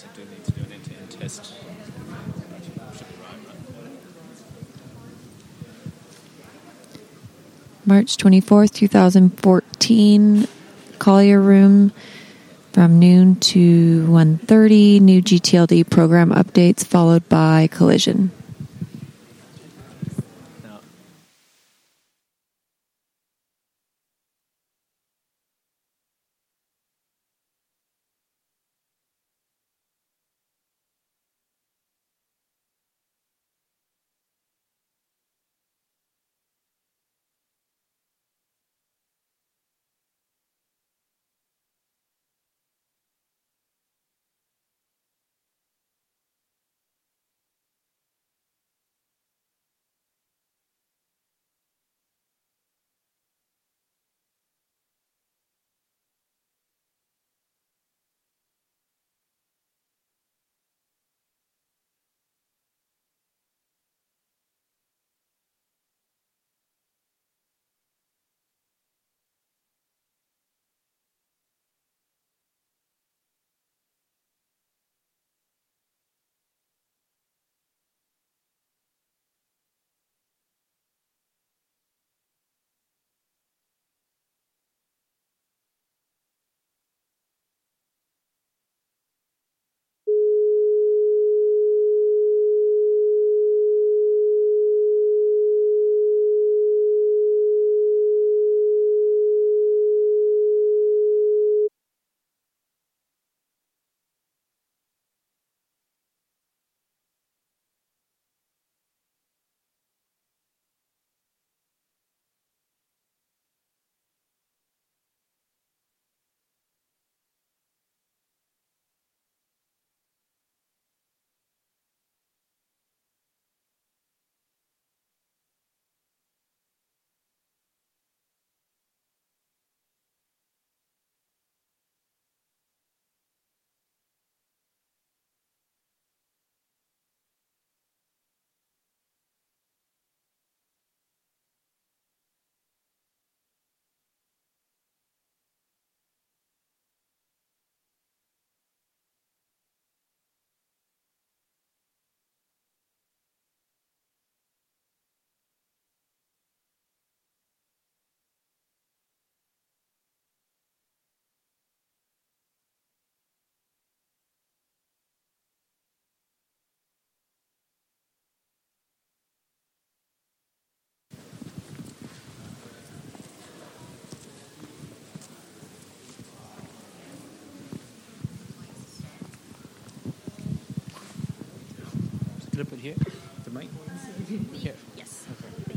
also do need to do an end-to-end test. Should be right. March 24th, 2014, Collier Room from noon to 1:30. New GTLD program updates followed by collision. Now, clip it here. The mic. Here. Yes. Okay.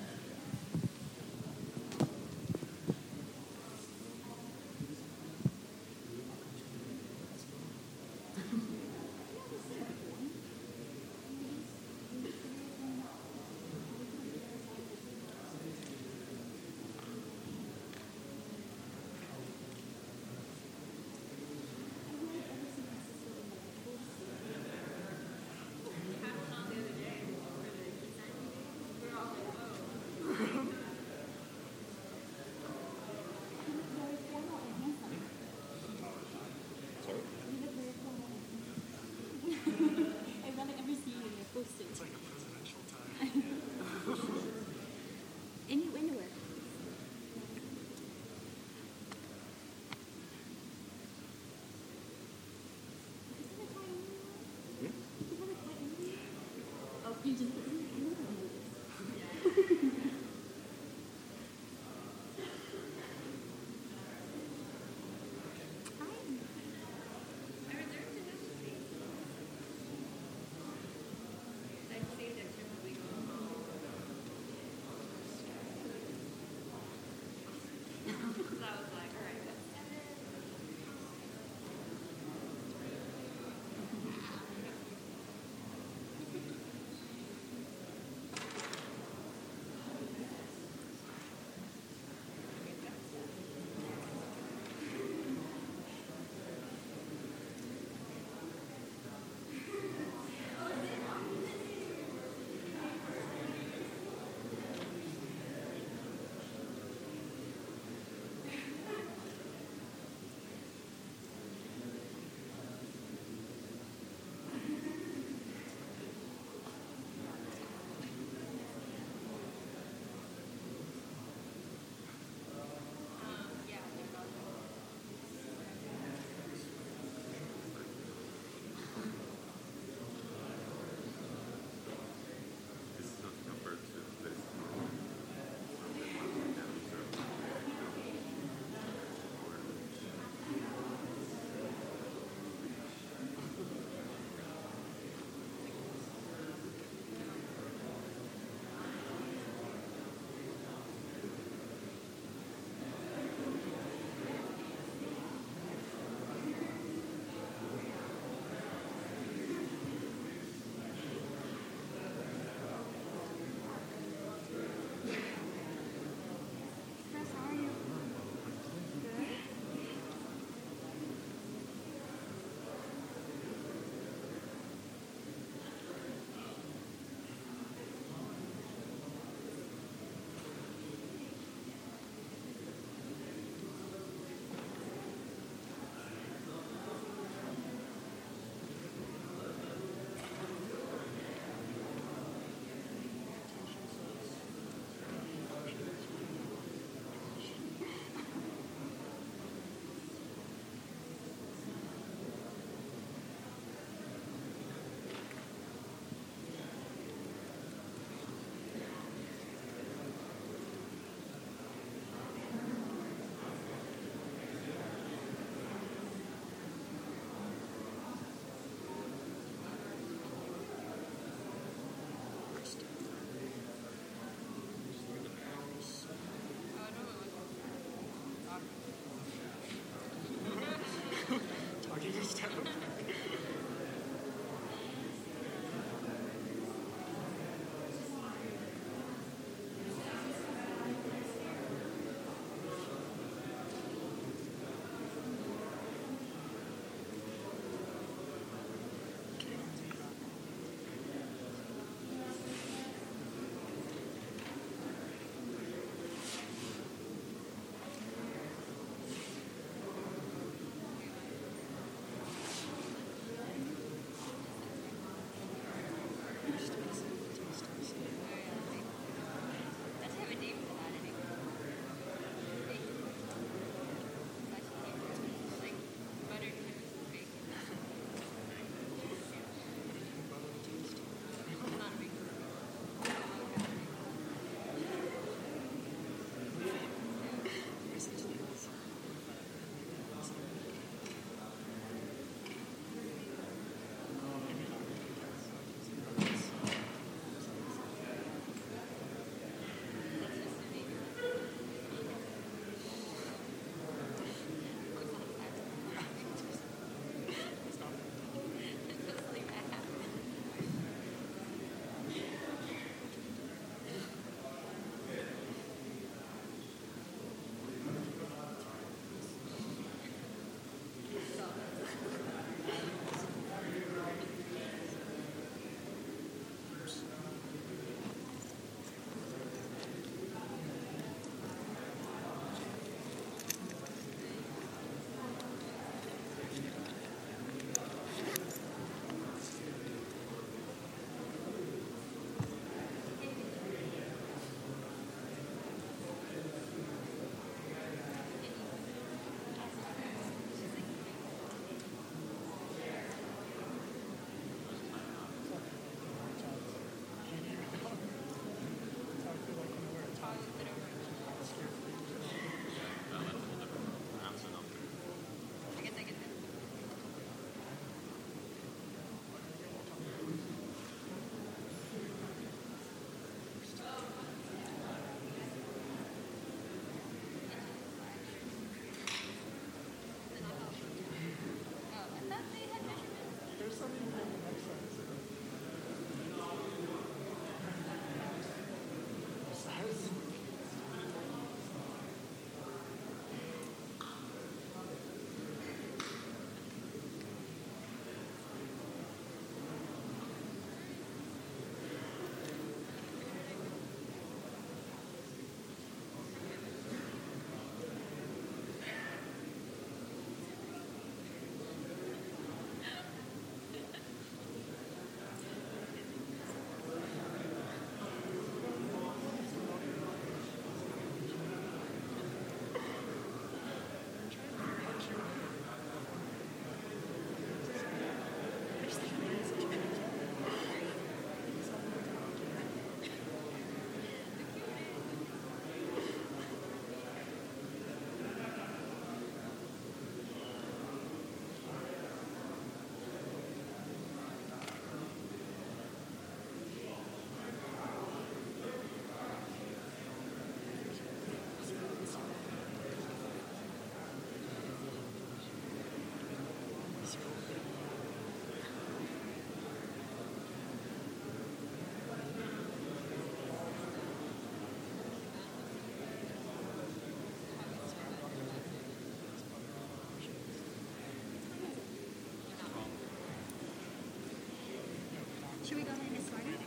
Should we go ahead and get started?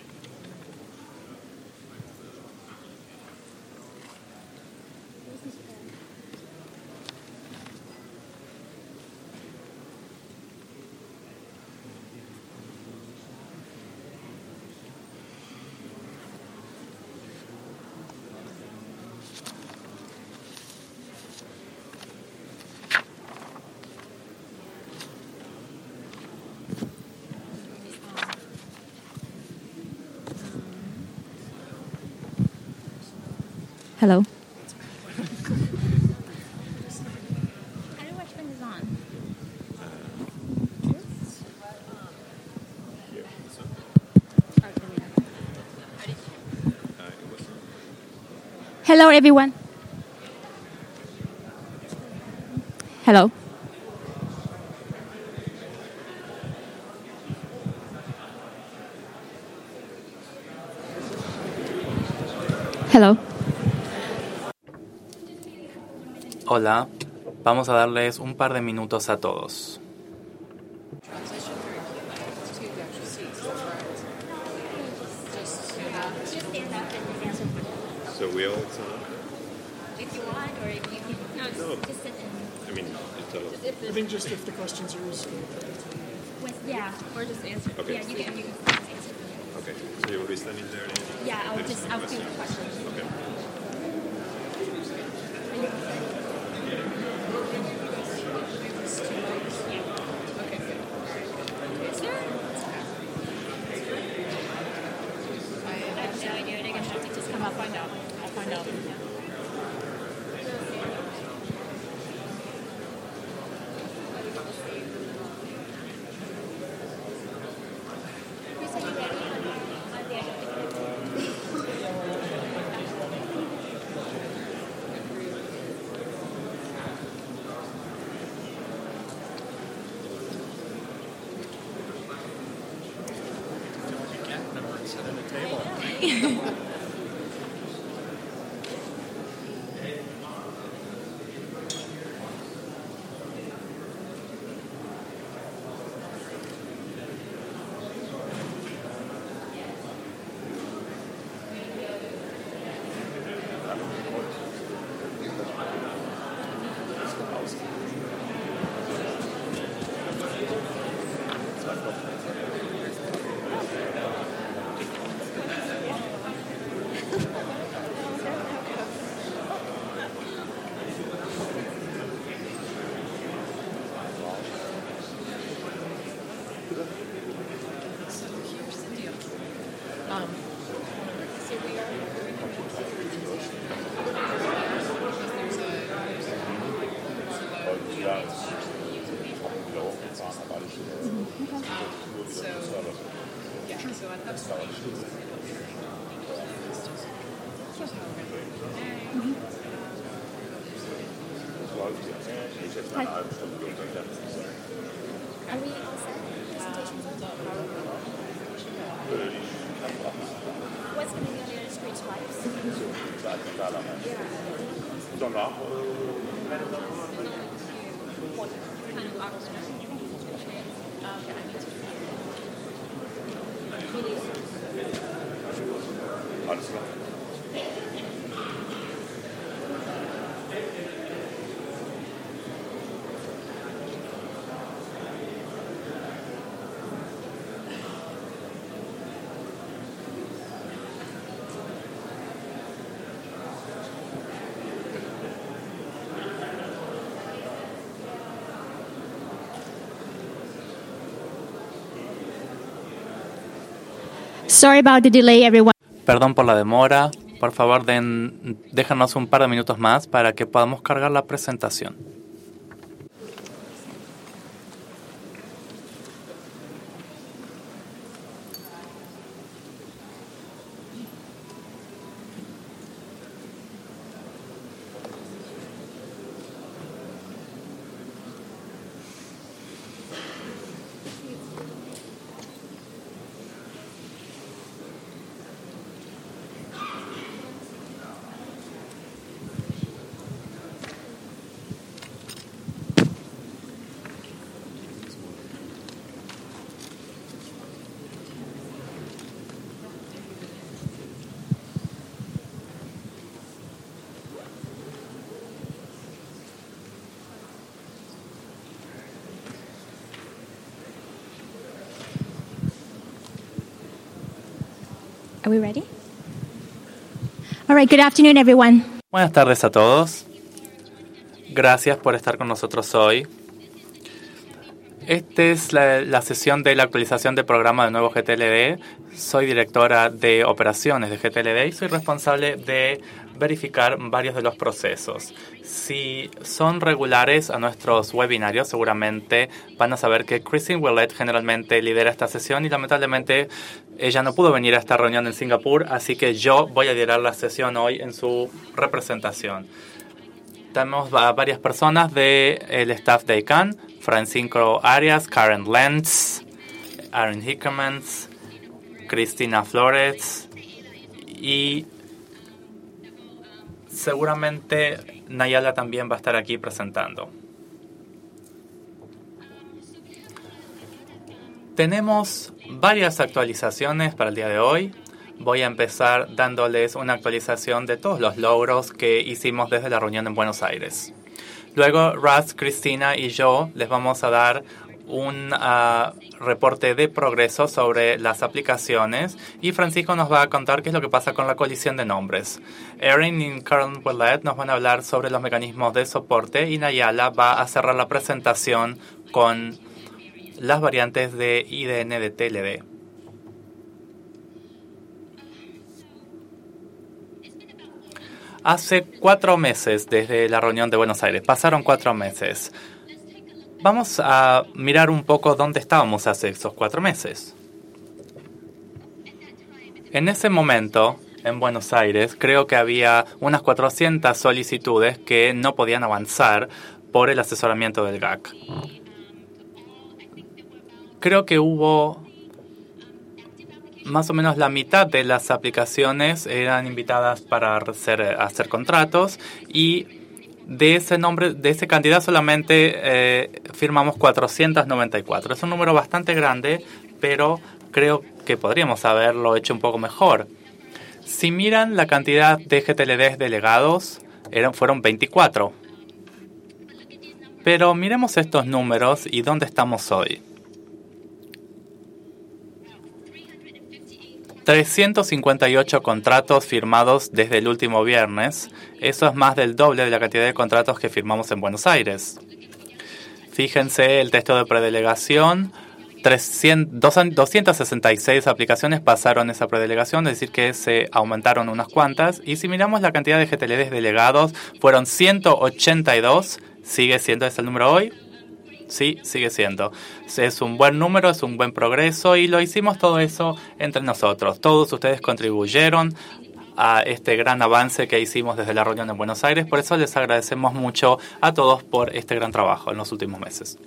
Hello. How do which one is on? Hello, everyone. Hello. Hello. Hola, vamos a darles un par de minutos a todos. So we all sign up? If you want, or if you can. No, just sit in. I mean, just tell us. I think just if the questions are useful. Yeah, or just answer. Okay. Yeah, you can answer. Okay. So you will be standing there? Yeah, I'll do the questions. Okay. I have no idea. They're gonna have to just come up. I'll find out. Are we all set? Presentations on? What's going to be on your screen slides? Alles klar. Sorry about the delay, everyone. Perdón por la demora. Por favor, déjanos un par de minutos más para que podamos cargar la presentación. Are we ready? All right, good afternoon, everyone. Buenas tardes a todos. Gracias por estar con nosotros hoy. Esta es la sesión de la actualización del programa de nuevo GTLD. Soy directora de operaciones de GTLD y soy responsable de verificar varios de los procesos. Si son regulares a nuestros webinarios, seguramente van a saber que Christine Willett generalmente lidera esta sesión y lamentablemente ella no pudo venir a esta reunión en Singapur, así que yo voy a liderar la sesión hoy en su representación. Tenemos a varias personas del staff de ICANN: Francisco Arias, Karen Lentz, Aaron Hickermans, Cristina Flores y seguramente Nayala también va a estar aquí presentando. Tenemos varias actualizaciones para el día de hoy. Voy a empezar dándoles una actualización de todos los logros que hicimos desde la reunión en Buenos Aires. Luego, Russ, Cristina y yo les vamos a dar un reporte de progreso sobre las aplicaciones y Francisco nos va a contar qué es lo que pasa con la colisión de nombres. Erin y Karen Willett nos van a hablar sobre los mecanismos de soporte y Nayala va a cerrar la presentación con las variantes de IDN de TLD. Hace 4 meses desde la reunión de Buenos Aires. Pasaron 4 meses. Vamos a mirar un poco dónde estábamos hace esos 4 meses. En ese momento, en Buenos Aires, creo que había unas 400 solicitudes que no podían avanzar por el asesoramiento del GAC. Creo que hubo más o menos la mitad de las aplicaciones eran invitadas para hacer contratos y de ese cantidad solamente firmamos 494. Es un número bastante grande, pero creo que podríamos haberlo hecho un poco mejor. Si miran la cantidad de GTLDs delegados, fueron 24. Pero miremos estos números y dónde estamos hoy. 358 contratos firmados desde el último viernes. Eso es más del doble de la cantidad de contratos que firmamos en Buenos Aires. Fíjense el texto de predelegación. 266 aplicaciones pasaron esa predelegación, es decir que se aumentaron unas cuantas. Y si miramos la cantidad de GTLDs delegados, fueron 182. ¿Sigue siendo ese el número hoy? Sí, sigue siendo. Es un buen número, es un buen progreso y lo hicimos todo eso entre nosotros. Todos ustedes contribuyeron a este gran avance que hicimos desde la reunión en Buenos Aires. Por eso les agradecemos mucho a todos por este gran trabajo en los últimos meses.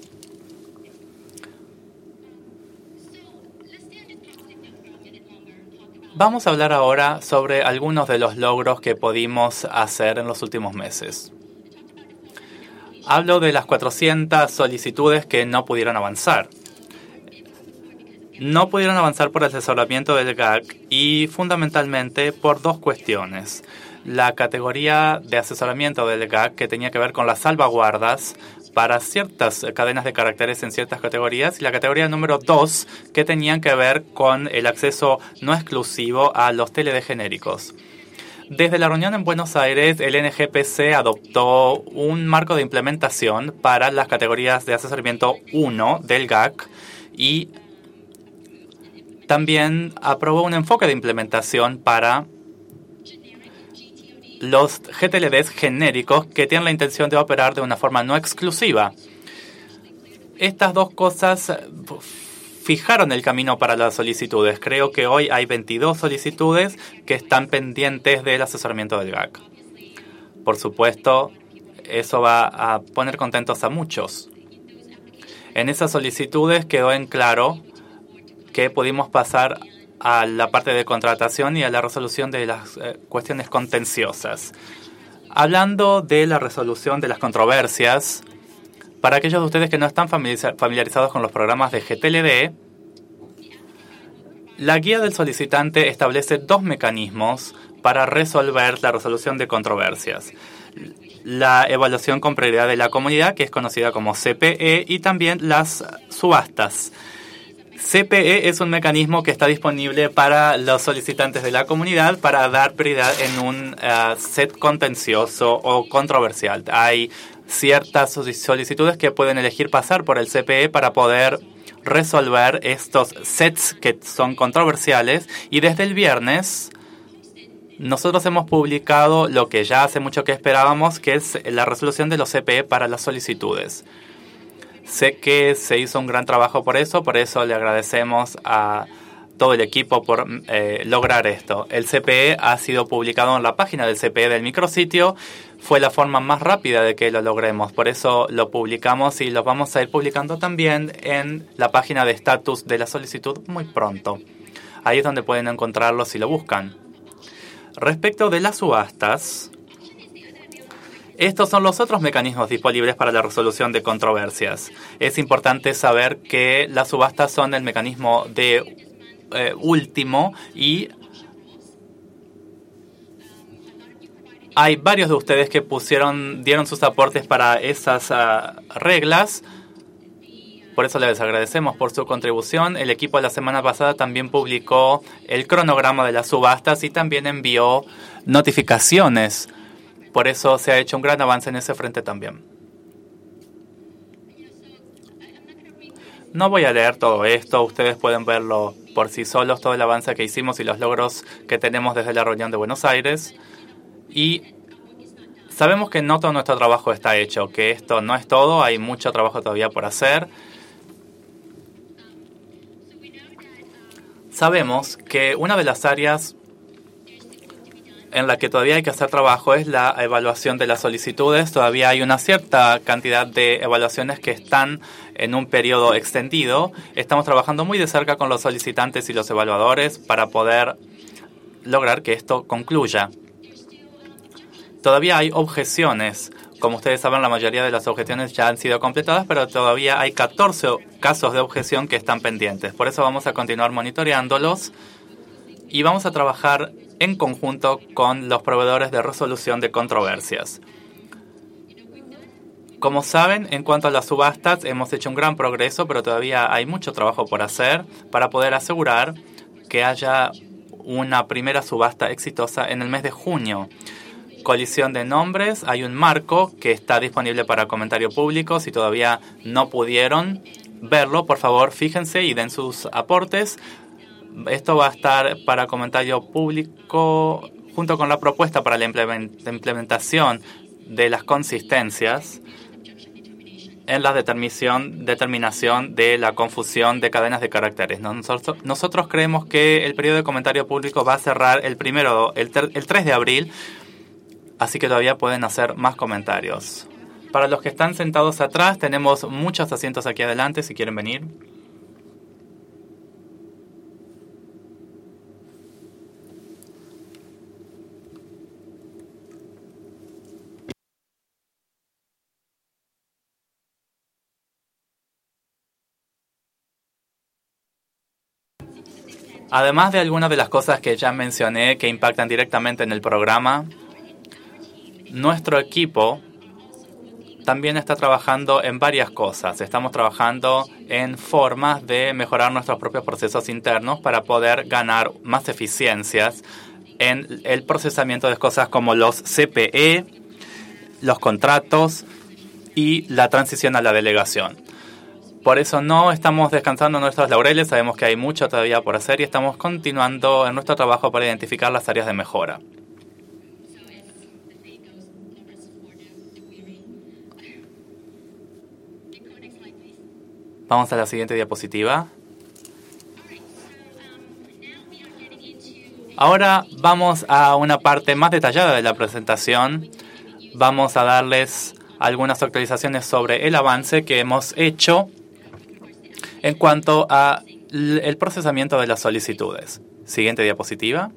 Vamos a hablar ahora sobre algunos de los logros que pudimos hacer en los últimos meses. Hablo de las 400 solicitudes que no pudieron avanzar. No pudieron avanzar por el asesoramiento del GAC y fundamentalmente por 2 cuestiones. La categoría de asesoramiento del GAC que tenía que ver con las salvaguardas para ciertas cadenas de caracteres en ciertas categorías y la categoría número 2 que tenían que ver con el acceso no exclusivo a los TLD genéricos. Desde la reunión en Buenos Aires, el NGPC adoptó un marco de implementación para las categorías de asesoramiento 1 del GAC y también aprobó un enfoque de implementación para los GTLDs genéricos que tienen la intención de operar de una forma no exclusiva. Estas 2 cosas fijaron el camino para las solicitudes. Creo que hoy hay 22 solicitudes que están pendientes del asesoramiento del GAC. Por supuesto, eso va a poner contentos a muchos. En esas solicitudes quedó en claro que pudimos pasar a la parte de contratación y a la resolución de las cuestiones contenciosas. Hablando de la resolución de las controversias, para aquellos de ustedes que no están familiarizados con los programas de GTLD, la guía del solicitante establece 2 mecanismos para resolver la resolución de controversias. La evaluación con prioridad de la comunidad, que es conocida como CPE, y también las subastas. CPE es un mecanismo que está disponible para los solicitantes de la comunidad para dar prioridad en un set contencioso o controversial. Hay ciertas solicitudes que pueden elegir pasar por el CPE para poder resolver estos sets que son controversiales, y desde el viernes nosotros hemos publicado lo que ya hace mucho que esperábamos, que es la resolución de los CPE para las solicitudes. Sé que se hizo un gran trabajo por eso le agradecemos a todo el equipo por lograr esto. El CPE ha sido publicado en la página del CPE del micrositio. Fue la forma más rápida de que lo logremos. Por eso lo publicamos y lo vamos a ir publicando también en la página de estatus de la solicitud muy pronto. Ahí es donde pueden encontrarlo si lo buscan. Respecto de las subastas, estos son los otros mecanismos disponibles para la resolución de controversias. Es importante saber que las subastas son el mecanismo de último, y hay varios de ustedes que dieron sus aportes para esas reglas. Por eso les agradecemos por su contribución. El equipo la semana pasada también publicó el cronograma de las subastas y también envió notificaciones. Por eso se ha hecho un gran avance en ese frente también. No voy a leer todo esto, ustedes pueden verlo por sí solos, todo el avance que hicimos y los logros que tenemos desde la reunión de Buenos Aires. Y sabemos que no todo nuestro trabajo está hecho, que esto no es todo, hay mucho trabajo todavía por hacer. Sabemos que una de las áreas en la que todavía hay que hacer trabajo es la evaluación de las solicitudes. Todavía hay una cierta cantidad de evaluaciones que están en un periodo extendido. Estamos trabajando muy de cerca con los solicitantes y los evaluadores para poder lograr que esto concluya. Todavía hay objeciones. Como ustedes saben, la mayoría de las objeciones ya han sido completadas, pero todavía hay 14 casos de objeción que están pendientes. Por eso vamos a continuar monitoreándolos y vamos a trabajar en conjunto con los proveedores de resolución de controversias. Como saben, en cuanto a las subastas, hemos hecho un gran progreso, pero todavía hay mucho trabajo por hacer para poder asegurar que haya una primera subasta exitosa en el mes de junio. Colisión de nombres, hay un marco que está disponible para comentario público. Si todavía no pudieron verlo, por favor, fíjense y den sus aportes. Esto va a estar para comentario público junto con la propuesta para la implementación de las consistencias en la determinación de la confusión de cadenas de caracteres. Nosotros creemos que el periodo de comentario público va a cerrar el 3 de abril, así que todavía pueden hacer más comentarios. Para los que están sentados atrás, tenemos muchos asientos aquí adelante si quieren venir. Además de algunas de las cosas que ya mencioné que impactan directamente en el programa, nuestro equipo también está trabajando en varias cosas. Estamos trabajando en formas de mejorar nuestros propios procesos internos para poder ganar más eficiencias en el procesamiento de cosas como los CPE, los contratos y la transición a la delegación. Por eso no estamos descansando en nuestros laureles, sabemos que hay mucho todavía por hacer y estamos continuando en nuestro trabajo para identificar las áreas de mejora. Vamos a la siguiente diapositiva. Ahora vamos a una parte más detallada de la presentación. Vamos a darles algunas actualizaciones sobre el avance que hemos hecho en cuanto a el procesamiento de las solicitudes. Siguiente diapositiva.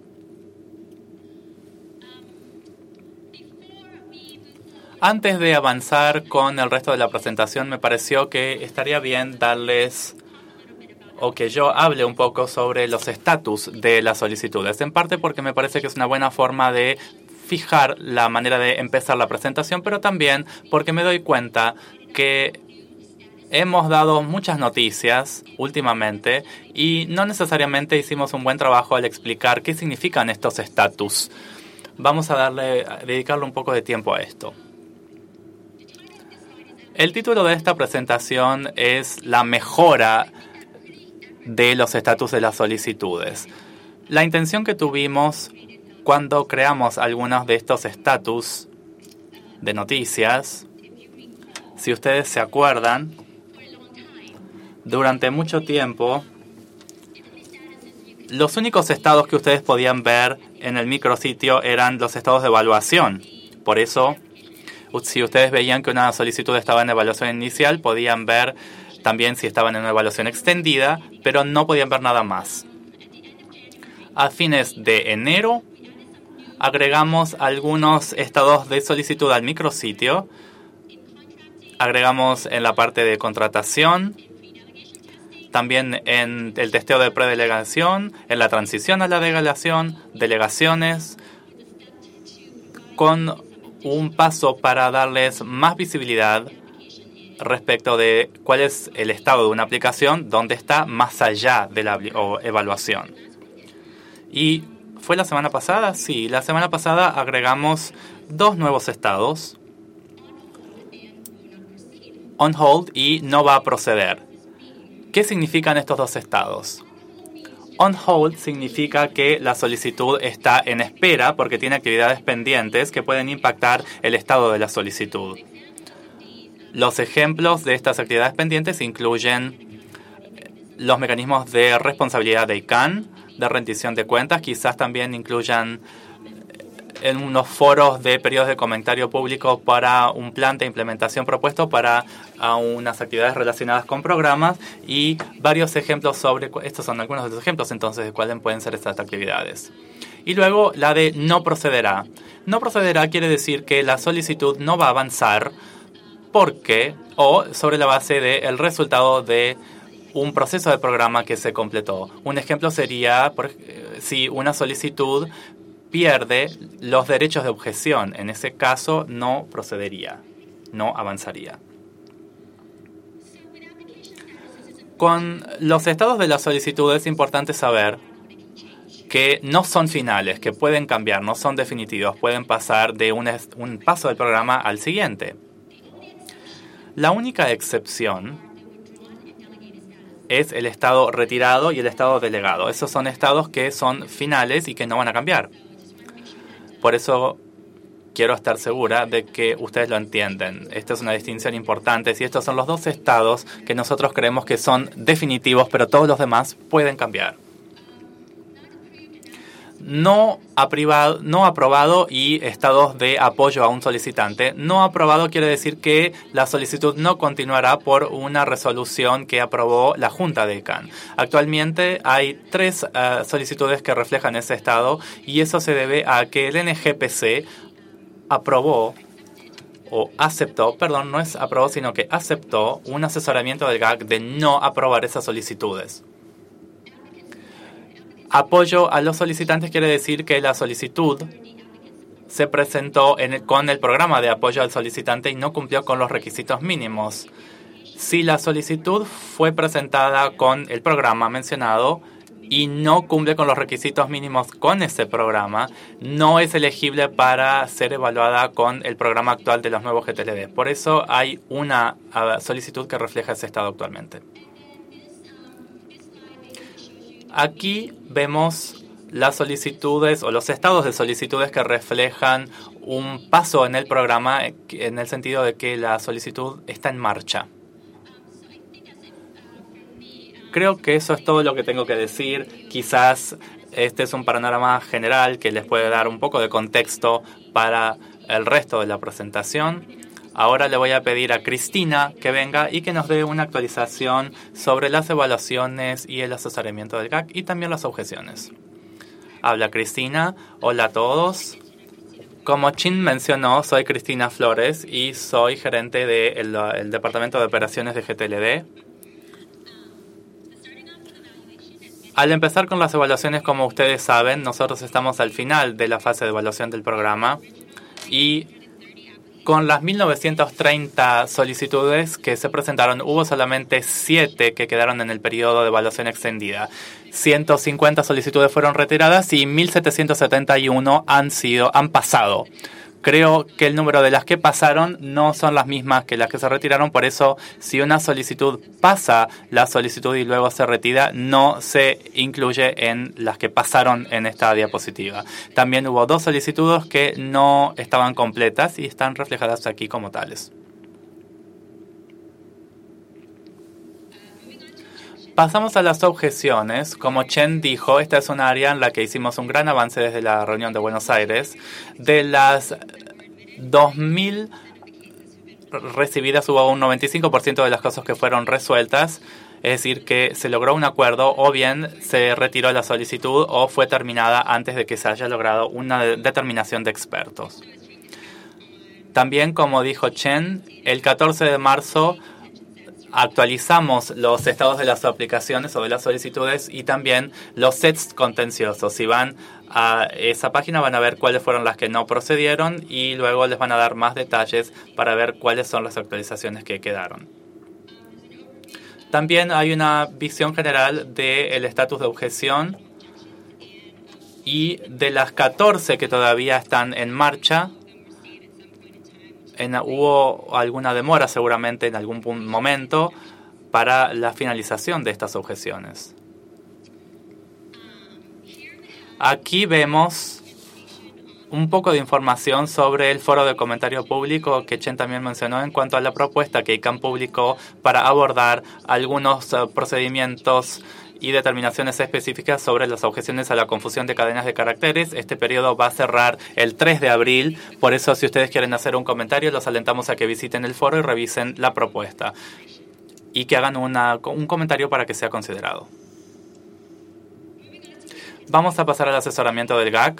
Antes de avanzar con el resto de la presentación, me pareció que estaría bien darles o que yo hable un poco sobre los estatus de las solicitudes. En parte porque me parece que es una buena forma de fijar la manera de empezar la presentación, pero también porque me doy cuenta que hemos dado muchas noticias últimamente y no necesariamente hicimos un buen trabajo al explicar qué significan estos estatus. Vamos a dedicarle un poco de tiempo a esto. El título de esta presentación es La mejora de los estatus de las solicitudes. La intención que tuvimos cuando creamos algunos de estos estatus de noticias, si ustedes se acuerdan, durante mucho tiempo, los únicos estados que ustedes podían ver en el micrositio eran los estados de evaluación. Por eso, si ustedes veían que una solicitud estaba en evaluación inicial, podían ver también si estaban en una evaluación extendida, pero no podían ver nada más. A fines de enero, agregamos algunos estados de solicitud al micrositio. Agregamos en la parte de contratación, también en el testeo de predelegación, en la transición a la delegación, delegaciones, con un paso para darles más visibilidad respecto de cuál es el estado de una aplicación, donde está más allá de la evaluación. ¿Y fue la semana pasada? Sí, la semana pasada agregamos 2 nuevos estados, on hold y no va a proceder. ¿Qué significan estos 2 estados? On hold significa que la solicitud está en espera porque tiene actividades pendientes que pueden impactar el estado de la solicitud. Los ejemplos de estas actividades pendientes incluyen los mecanismos de responsabilidad de ICANN, de rendición de cuentas, quizás también incluyan en unos foros de periodos de comentario público para un plan de implementación propuesto para unas actividades relacionadas con programas y varios ejemplos sobre, estos son algunos de los ejemplos entonces de cuáles pueden ser estas actividades. Y luego la de no procederá. No procederá quiere decir que la solicitud no va a avanzar porque o sobre la base del resultado de un proceso de programa que se completó. Un ejemplo sería si una solicitud pierde los derechos de objeción. En ese caso no procedería, no avanzaría. Con los estados de la solicitud es importante saber que no son finales, que pueden cambiar, no son definitivos, pueden pasar de un paso del programa al siguiente. La única excepción es el estado retirado y el estado delegado. Esos son estados que son finales y que no van a cambiar. Por eso quiero estar segura de que ustedes lo entienden. Esta es una distinción importante. Si estos son los 2 estados que nosotros creemos que son definitivos, pero todos los demás pueden cambiar. No aprobado y estados de apoyo a un solicitante. No aprobado quiere decir que la solicitud no continuará por una resolución que aprobó la Junta de ICANN. Actualmente hay 3 solicitudes que reflejan ese estado y eso se debe a que el NGPC aprobó o aceptó, perdón, no es aprobó, sino que aceptó un asesoramiento del GAC de no aprobar esas solicitudes. Apoyo a los solicitantes quiere decir que la solicitud se presentó con el programa de apoyo al solicitante y no cumplió con los requisitos mínimos. Si la solicitud fue presentada con el programa mencionado y no cumple con los requisitos mínimos con ese programa, no es elegible para ser evaluada con el programa actual de los nuevos GTLD. Por eso hay una solicitud que refleja ese estado actualmente. Aquí vemos las solicitudes o los estados de solicitudes que reflejan un paso en el programa en el sentido de que la solicitud está en marcha. Creo que eso es todo lo que tengo que decir. Quizás este es un panorama general que les puede dar un poco de contexto para el resto de la presentación. Ahora le voy a pedir a Cristina que venga y que nos dé una actualización sobre las evaluaciones y el asesoramiento del GAC y también las objeciones. Habla Cristina. Hola a todos. Como Chin mencionó, soy Cristina Flores y soy gerente del Departamento de Operaciones de GTLD. Al empezar con las evaluaciones, como ustedes saben, nosotros estamos al final de la fase de evaluación del programa y Con las 1.930 solicitudes que se presentaron, hubo solamente 7 que quedaron en el periodo de evaluación extendida. 150 solicitudes fueron retiradas y 1.771 han pasado. Creo que el número de las que pasaron no son las mismas que las que se retiraron, por eso si una solicitud pasa la solicitud y luego se retira, no se incluye en las que pasaron en esta diapositiva. También hubo 2 solicitudes que no estaban completas y están reflejadas aquí como tales. Pasamos a las objeciones. Como Chen dijo, esta es un área en la que hicimos un gran avance desde la reunión de Buenos Aires. De las 2.000 recibidas, hubo un 95% de las cosas que fueron resueltas. Es decir, que se logró un acuerdo o bien se retiró la solicitud o fue terminada antes de que se haya logrado una determinación de expertos. También, como dijo Chen, el 14 de marzo actualizamos los estados de las aplicaciones o de las solicitudes y también los sets contenciosos. Si van a esa página van a ver cuáles fueron las que no procedieron y luego les van a dar más detalles para ver cuáles son las actualizaciones que quedaron. También hay una visión general del estatus de objeción y de las 14 que todavía están en marcha. Hubo alguna demora seguramente en algún momento para la finalización de estas objeciones. Aquí vemos un poco de información sobre el foro de comentario público que Chen también mencionó en cuanto a la propuesta que ICANN publicó para abordar algunos procedimientos y determinaciones específicas sobre las objeciones a la confusión de cadenas de caracteres. Este periodo va a cerrar el 3 de abril, por eso si ustedes quieren hacer un comentario, los alentamos a que visiten el foro y revisen la propuesta y que hagan un comentario para que sea considerado. Vamos a pasar al asesoramiento del GAC.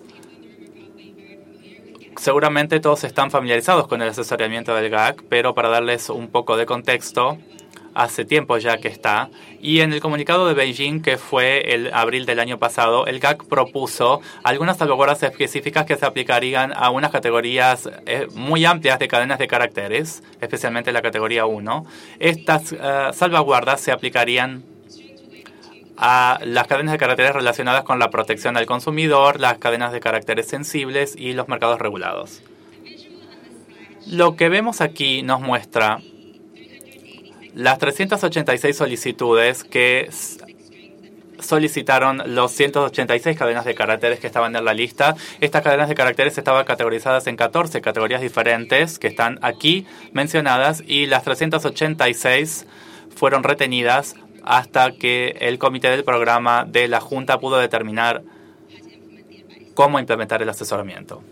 Seguramente todos están familiarizados con el asesoramiento del GAC, pero para darles un poco de contexto, hace tiempo ya que está, y en el comunicado de Beijing, que fue el abril del año pasado, el GAC propuso algunas salvaguardas específicas que se aplicarían a unas categorías muy amplias de cadenas de caracteres, especialmente la categoría 1. Estas salvaguardas se aplicarían a las cadenas de caracteres relacionadas con la protección al consumidor, las cadenas de caracteres sensibles y los mercados regulados. Lo que vemos aquí nos muestra las 386 solicitudes que solicitaron los 186 cadenas de caracteres que estaban en la lista. Estas cadenas de caracteres estaban categorizadas en 14 categorías diferentes que están aquí mencionadas y las 386 fueron retenidas hasta que el comité del programa de la Junta pudo determinar cómo implementar el asesoramiento.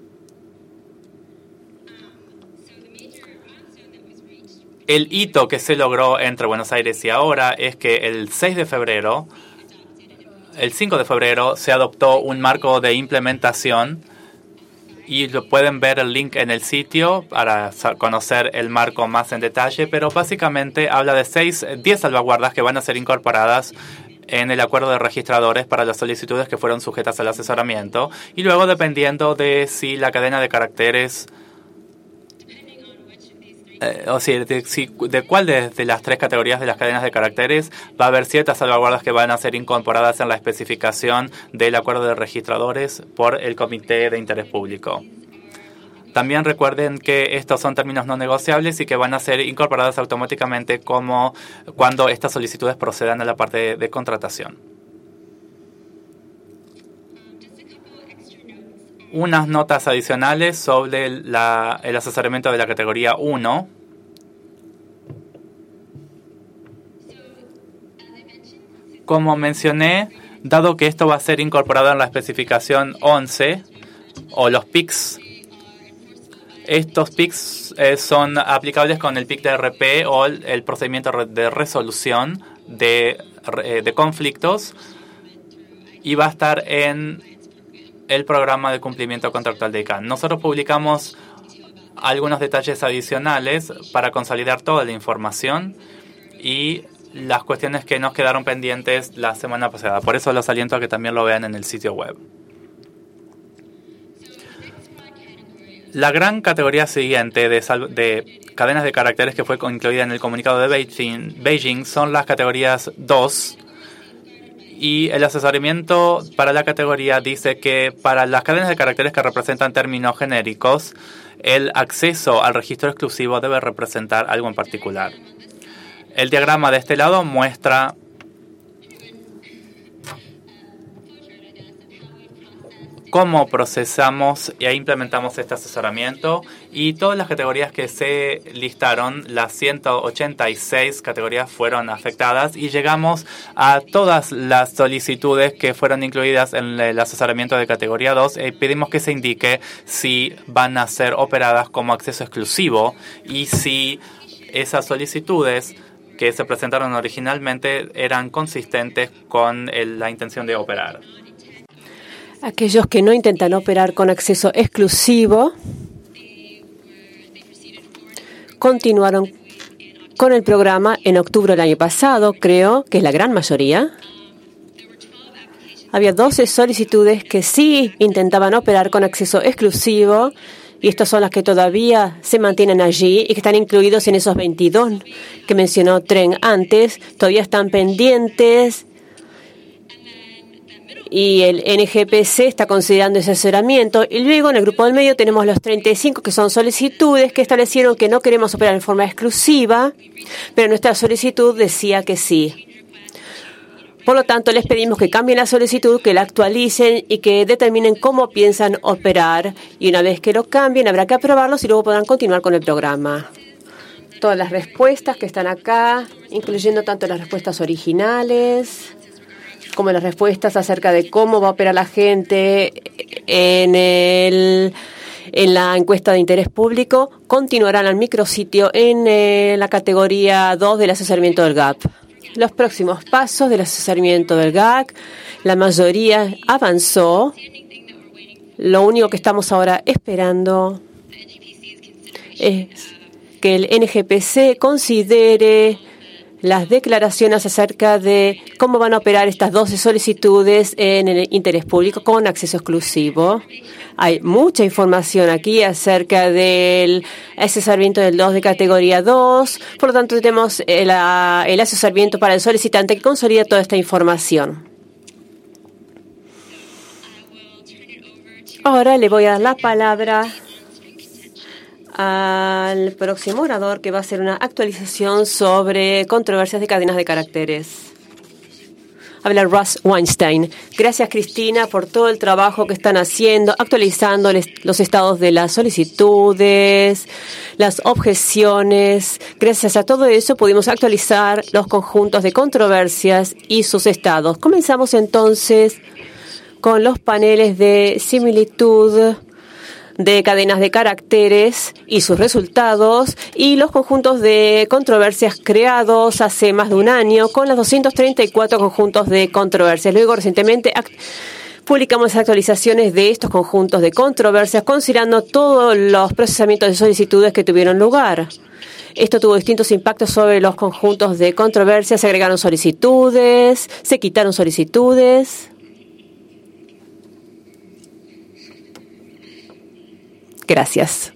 El hito que se logró entre Buenos Aires y ahora es que el 5 de febrero, se adoptó un marco de implementación y pueden ver el link en el sitio para conocer el marco más en detalle, pero básicamente habla de 10 salvaguardas que van a ser incorporadas en el acuerdo de registradores para las solicitudes que fueron sujetas al asesoramiento y luego dependiendo de si la cadena de caracteres de cuál de las 3 categorías de las cadenas de caracteres va a haber ciertas salvaguardas que van a ser incorporadas en la especificación del acuerdo de registradores por el Comité de Interés Público. También recuerden que estos son términos no negociables y que van a ser incorporadas automáticamente como cuando estas solicitudes procedan a la parte de contratación. Unas notas adicionales sobre el asesoramiento de la categoría 1. Como mencioné, dado que esto va a ser incorporado en la especificación 11 o los PICs, estos PICs son aplicables con el PIC de RP o el procedimiento de resolución de conflictos y va a estar en el programa de cumplimiento contractual de ICANN. Nosotros publicamos algunos detalles adicionales para consolidar toda la información y las cuestiones que nos quedaron pendientes la semana pasada. Por eso los aliento a que también lo vean en el sitio web. La gran categoría siguiente de cadenas de caracteres que fue incluida en el comunicado de Beijing son las categorías 2. Y el asesoramiento para la categoría dice que para las cadenas de caracteres que representan términos genéricos, el acceso al registro exclusivo debe representar algo en particular. El diagrama de este lado muestra cómo procesamos e implementamos este asesoramiento y todas las categorías que se listaron, las 186 categorías fueron afectadas y llegamos a todas las solicitudes que fueron incluidas en el asesoramiento de categoría 2 y pedimos que se indique si van a ser operadas como acceso exclusivo y si esas solicitudes que se presentaron originalmente eran consistentes con la intención de operar. Aquellos que no intentan operar con acceso exclusivo continuaron con el programa en octubre del año pasado, creo que es la gran mayoría. Había 12 solicitudes que sí intentaban operar con acceso exclusivo y estas son las que todavía se mantienen allí y que están incluidos en esos 22 que mencionó Tren antes. Todavía están pendientes. Y el NGPC está considerando ese asesoramiento. Y luego en el grupo del medio tenemos los 35 que son solicitudes que establecieron que no queremos operar en forma exclusiva, pero nuestra solicitud decía que sí. Por lo tanto, les pedimos que cambien la solicitud, que la actualicen y que determinen cómo piensan operar. Y una vez que lo cambien, habrá que aprobarlos y luego podrán continuar con el programa. Todas las respuestas que están acá, incluyendo tanto las respuestas originales como las respuestas acerca de cómo va a operar la gente en la encuesta de interés público, continuarán al micrositio en la categoría 2 del asesoramiento del GAP. Los próximos pasos del asesoramiento del GAC, la mayoría avanzó. Lo único que estamos ahora esperando es que el NGPC considere las declaraciones acerca de cómo van a operar estas 12 solicitudes en el interés público con acceso exclusivo. Hay mucha información aquí acerca del asesoramiento del 2 de categoría 2. Por lo tanto, tenemos el asesoramiento para el solicitante que consolida toda esta información. Ahora le voy a dar la palabra al próximo orador, que va a hacer una actualización sobre controversias de cadenas de caracteres. Habla Russ Weinstein. Gracias, Cristina, por todo el trabajo que están haciendo, actualizando los estados de las solicitudes, las objeciones. Gracias a todo eso pudimos actualizar los conjuntos de controversias y sus estados. Comenzamos entonces con los paneles de similitud de cadenas de caracteres y sus resultados y los conjuntos de controversias creados hace más de un año con los 234 conjuntos de controversias. Luego, recientemente publicamos actualizaciones de estos conjuntos de controversias considerando todos los procesamientos de solicitudes que tuvieron lugar. Esto tuvo distintos impactos sobre los conjuntos de controversias. Se agregaron solicitudes, se quitaron solicitudes. Gracias.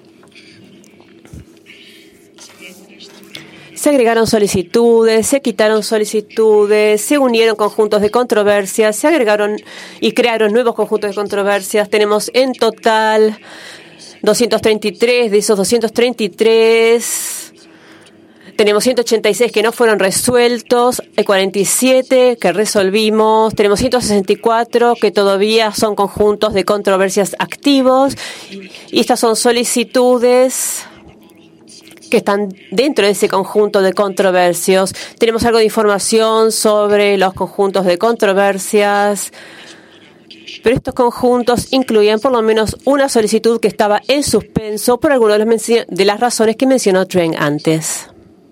Se agregaron solicitudes, se quitaron solicitudes, se unieron conjuntos de controversias, se agregaron y crearon nuevos conjuntos de controversias. Tenemos en total 233. De esos 233, tenemos 186 que no fueron resueltos, 47 que resolvimos, tenemos 164 que todavía son conjuntos de controversias activos y estas son solicitudes que están dentro de ese conjunto de controversias. Tenemos algo de información sobre los conjuntos de controversias, pero estos conjuntos incluían por lo menos una solicitud que estaba en suspenso por alguna de las razones que mencionó Tren antes.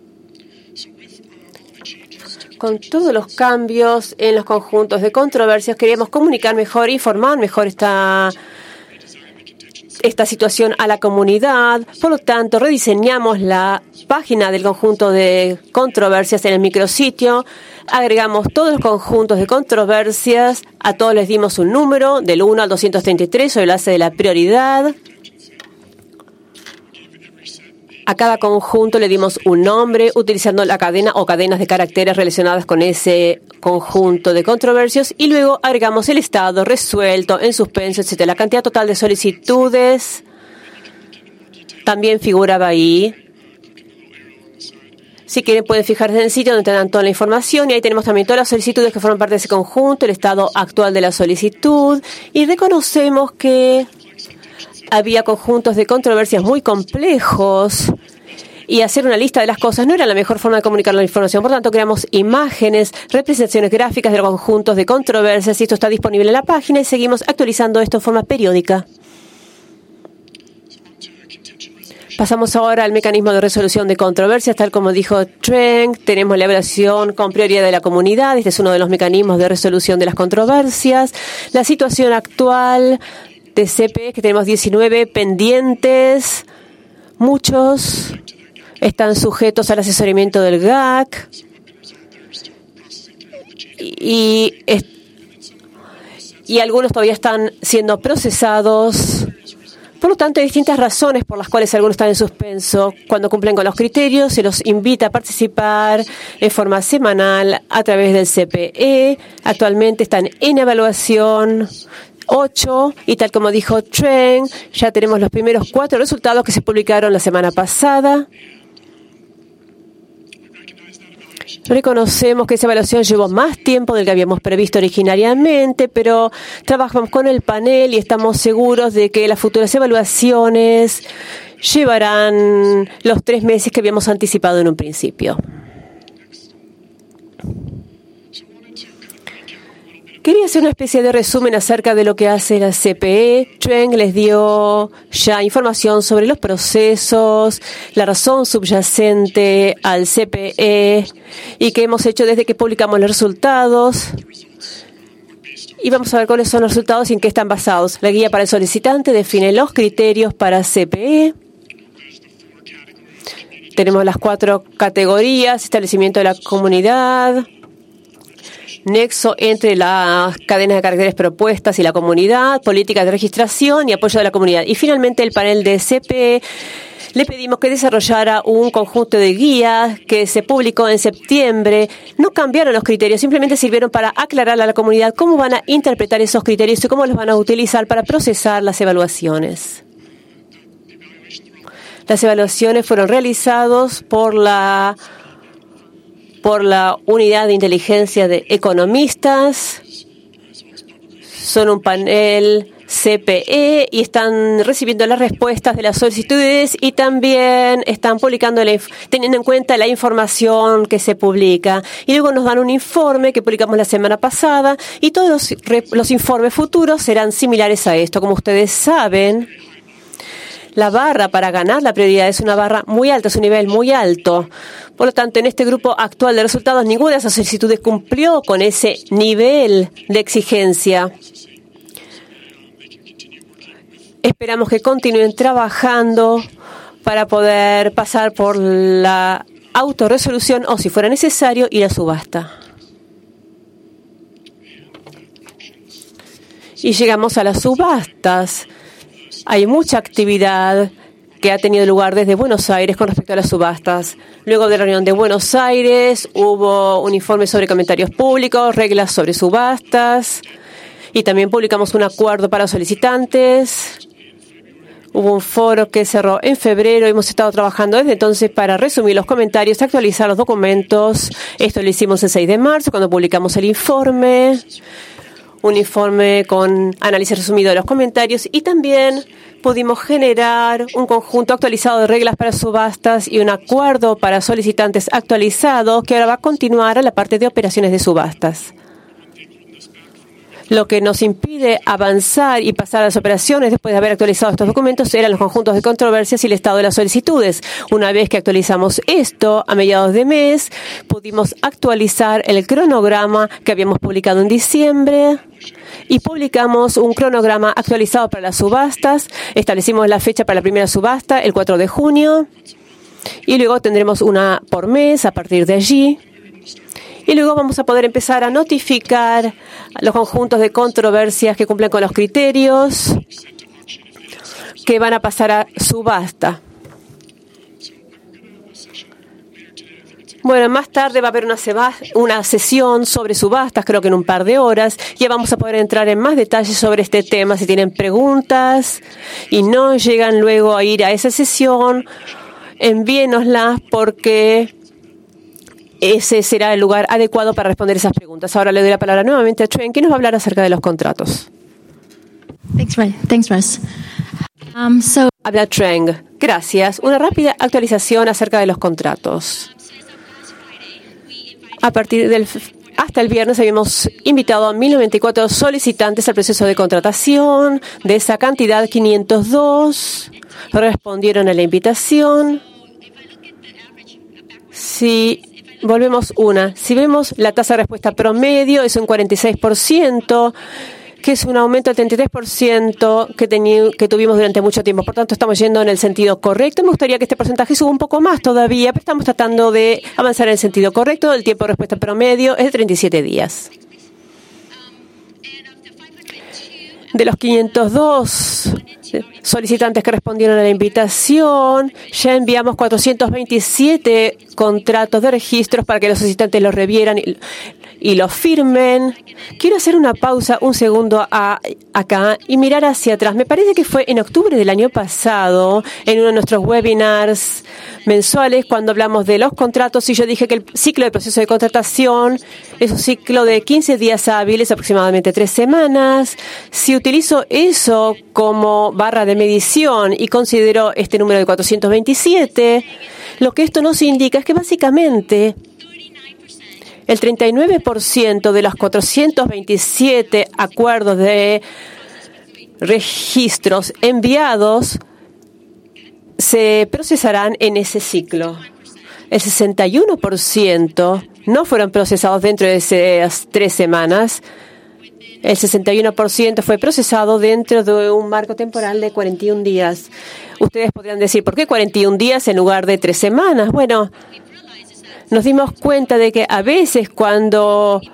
Con todos los cambios en los conjuntos de controversias, queríamos comunicar mejor, informar mejor esta situación a la comunidad. Por lo tanto, rediseñamos la página del conjunto de controversias en el micrositio. Agregamos todos los conjuntos de controversias. A todos les dimos un número, del 1 al 233, sobre la base de la prioridad. A cada conjunto le dimos un nombre utilizando la cadena o cadenas de caracteres relacionadas con ese conjunto de controversias y luego agregamos el estado, resuelto, en suspenso, etc. La cantidad total de solicitudes también figuraba ahí. Si quieren pueden fijarse en el sitio donde tendrán toda la información y ahí tenemos también todas las solicitudes que forman parte de ese conjunto, el estado actual de la solicitud y reconocemos que había conjuntos de controversias muy complejos y hacer una lista de las cosas no era la mejor forma de comunicar la información. Por tanto, creamos imágenes, representaciones gráficas de los conjuntos de controversias y esto está disponible en la página y seguimos actualizando esto en forma periódica. Pasamos ahora al mecanismo de resolución de controversias, tal como dijo Trent. Tenemos la evaluación con prioridad de la comunidad. Este es uno de los mecanismos de resolución de las controversias. La situación actual de CPE, que tenemos 19 pendientes. Muchos están sujetos al asesoramiento del GAC. Y algunos todavía están siendo procesados. Por lo tanto, hay distintas razones por las cuales algunos están en suspenso. Cuando cumplen con los criterios, se los invita a participar en forma semanal a través del CPE. Actualmente están en evaluación 8 y tal como dijo Trent, ya tenemos los primeros 4 resultados que se publicaron la semana pasada. Reconocemos que esa evaluación llevó más tiempo del que habíamos previsto originariamente, pero trabajamos con el panel y estamos seguros de que las futuras evaluaciones llevarán los 3 meses que habíamos anticipado en un principio. Quería hacer una especie de resumen acerca de lo que hace la CPE. Trent les dio ya información sobre los procesos, la razón subyacente al CPE y qué hemos hecho desde que publicamos los resultados. Y vamos a ver cuáles son los resultados y en qué están basados. La guía para el solicitante define los criterios para CPE. Tenemos las 4 categorías: establecimiento de la comunidad, nexo entre las cadenas de caracteres propuestas y la comunidad, políticas de registración y apoyo de la comunidad. Y finalmente el panel de CPE le pedimos que desarrollara un conjunto de guías que se publicó en septiembre. No cambiaron los criterios, simplemente sirvieron para aclarar a la comunidad cómo van a interpretar esos criterios y cómo los van a utilizar para procesar las evaluaciones. Las evaluaciones fueron realizadas por la unidad de inteligencia de economistas. Son un panel CPE y están recibiendo las respuestas de las solicitudes y también están publicando, teniendo en cuenta la información que se publica. Y luego nos dan un informe que publicamos la semana pasada y todos los informes futuros serán similares a esto. Como ustedes saben, la barra para ganar la prioridad es una barra muy alta, es un nivel muy alto. Por lo tanto, en este grupo actual de resultados, ninguna de esas solicitudes cumplió con ese nivel de exigencia. Esperamos que continúen trabajando para poder pasar por la autorresolución o, si fuera necesario, ir a subasta. Y llegamos a las subastas. Hay mucha actividad que ha tenido lugar desde Buenos Aires con respecto a las subastas. Luego de la reunión de Buenos Aires hubo un informe sobre comentarios públicos, reglas sobre subastas y también publicamos un acuerdo para solicitantes. Hubo un foro que cerró en febrero y hemos estado trabajando desde entonces para resumir los comentarios, actualizar los documentos. Esto lo hicimos el 6 de marzo cuando publicamos el informe. Un informe con análisis resumido de los comentarios y también pudimos generar un conjunto actualizado de reglas para subastas y un acuerdo para solicitantes actualizado que ahora va a continuar a la parte de operaciones de subastas. Lo que nos impide avanzar y pasar a las operaciones después de haber actualizado estos documentos eran los conjuntos de controversias y el estado de las solicitudes. Una vez que actualizamos esto, a mediados de mes, pudimos actualizar el cronograma que habíamos publicado en diciembre y publicamos un cronograma actualizado para las subastas. Establecimos la fecha para la primera subasta, el 4 de junio, y luego tendremos una por mes a partir de allí. Y luego vamos a poder empezar a notificar los conjuntos de controversias que cumplen con los criterios que van a pasar a subasta. Bueno, más tarde va a haber una sesión sobre subastas, creo que en un par de horas. Ya vamos a poder entrar en más detalles sobre este tema. Si tienen preguntas y no llegan luego a ir a esa sesión, envíenoslas porque ese será el lugar adecuado para responder esas preguntas. Ahora le doy la palabra nuevamente a Trent, que nos va a hablar acerca de los contratos. Thanks, Russ. Habla Trent. Gracias. Una rápida actualización acerca de los contratos. Hasta el viernes habíamos invitado a 1.094 solicitantes al proceso de contratación. De esa cantidad, 502 respondieron a la invitación. Si vemos la tasa de respuesta promedio, es un 46%, que es un aumento del 33% que tuvimos durante mucho tiempo. Por tanto, estamos yendo en el sentido correcto. Me gustaría que este porcentaje suba un poco más todavía, pero estamos tratando de avanzar en el sentido correcto. El tiempo de respuesta promedio es de 37 días. De los 502 solicitantes que respondieron a la invitación, ya enviamos 427 contratos de registros para que los solicitantes los revieran y los firmen. Quiero hacer una pausa un segundo acá y mirar hacia atrás. Me parece que fue en octubre del año pasado, en uno de nuestros webinars mensuales, cuando hablamos de los contratos, y yo dije que el ciclo del proceso de contratación es un ciclo de 15 días hábiles, aproximadamente 3 semanas. Si utilizo eso como barra de medición y considero este número de 427, lo que esto nos indica es que básicamente el 39% de los 427 acuerdos de registros enviados se procesarán en ese ciclo. El 61% no fueron procesados dentro de esas 3 semanas. El 61% fue procesado dentro de un marco temporal de 41 días. Ustedes podrían decir, ¿por qué 41 días en lugar de 3 semanas? Bueno, nos dimos cuenta de que a veces cuando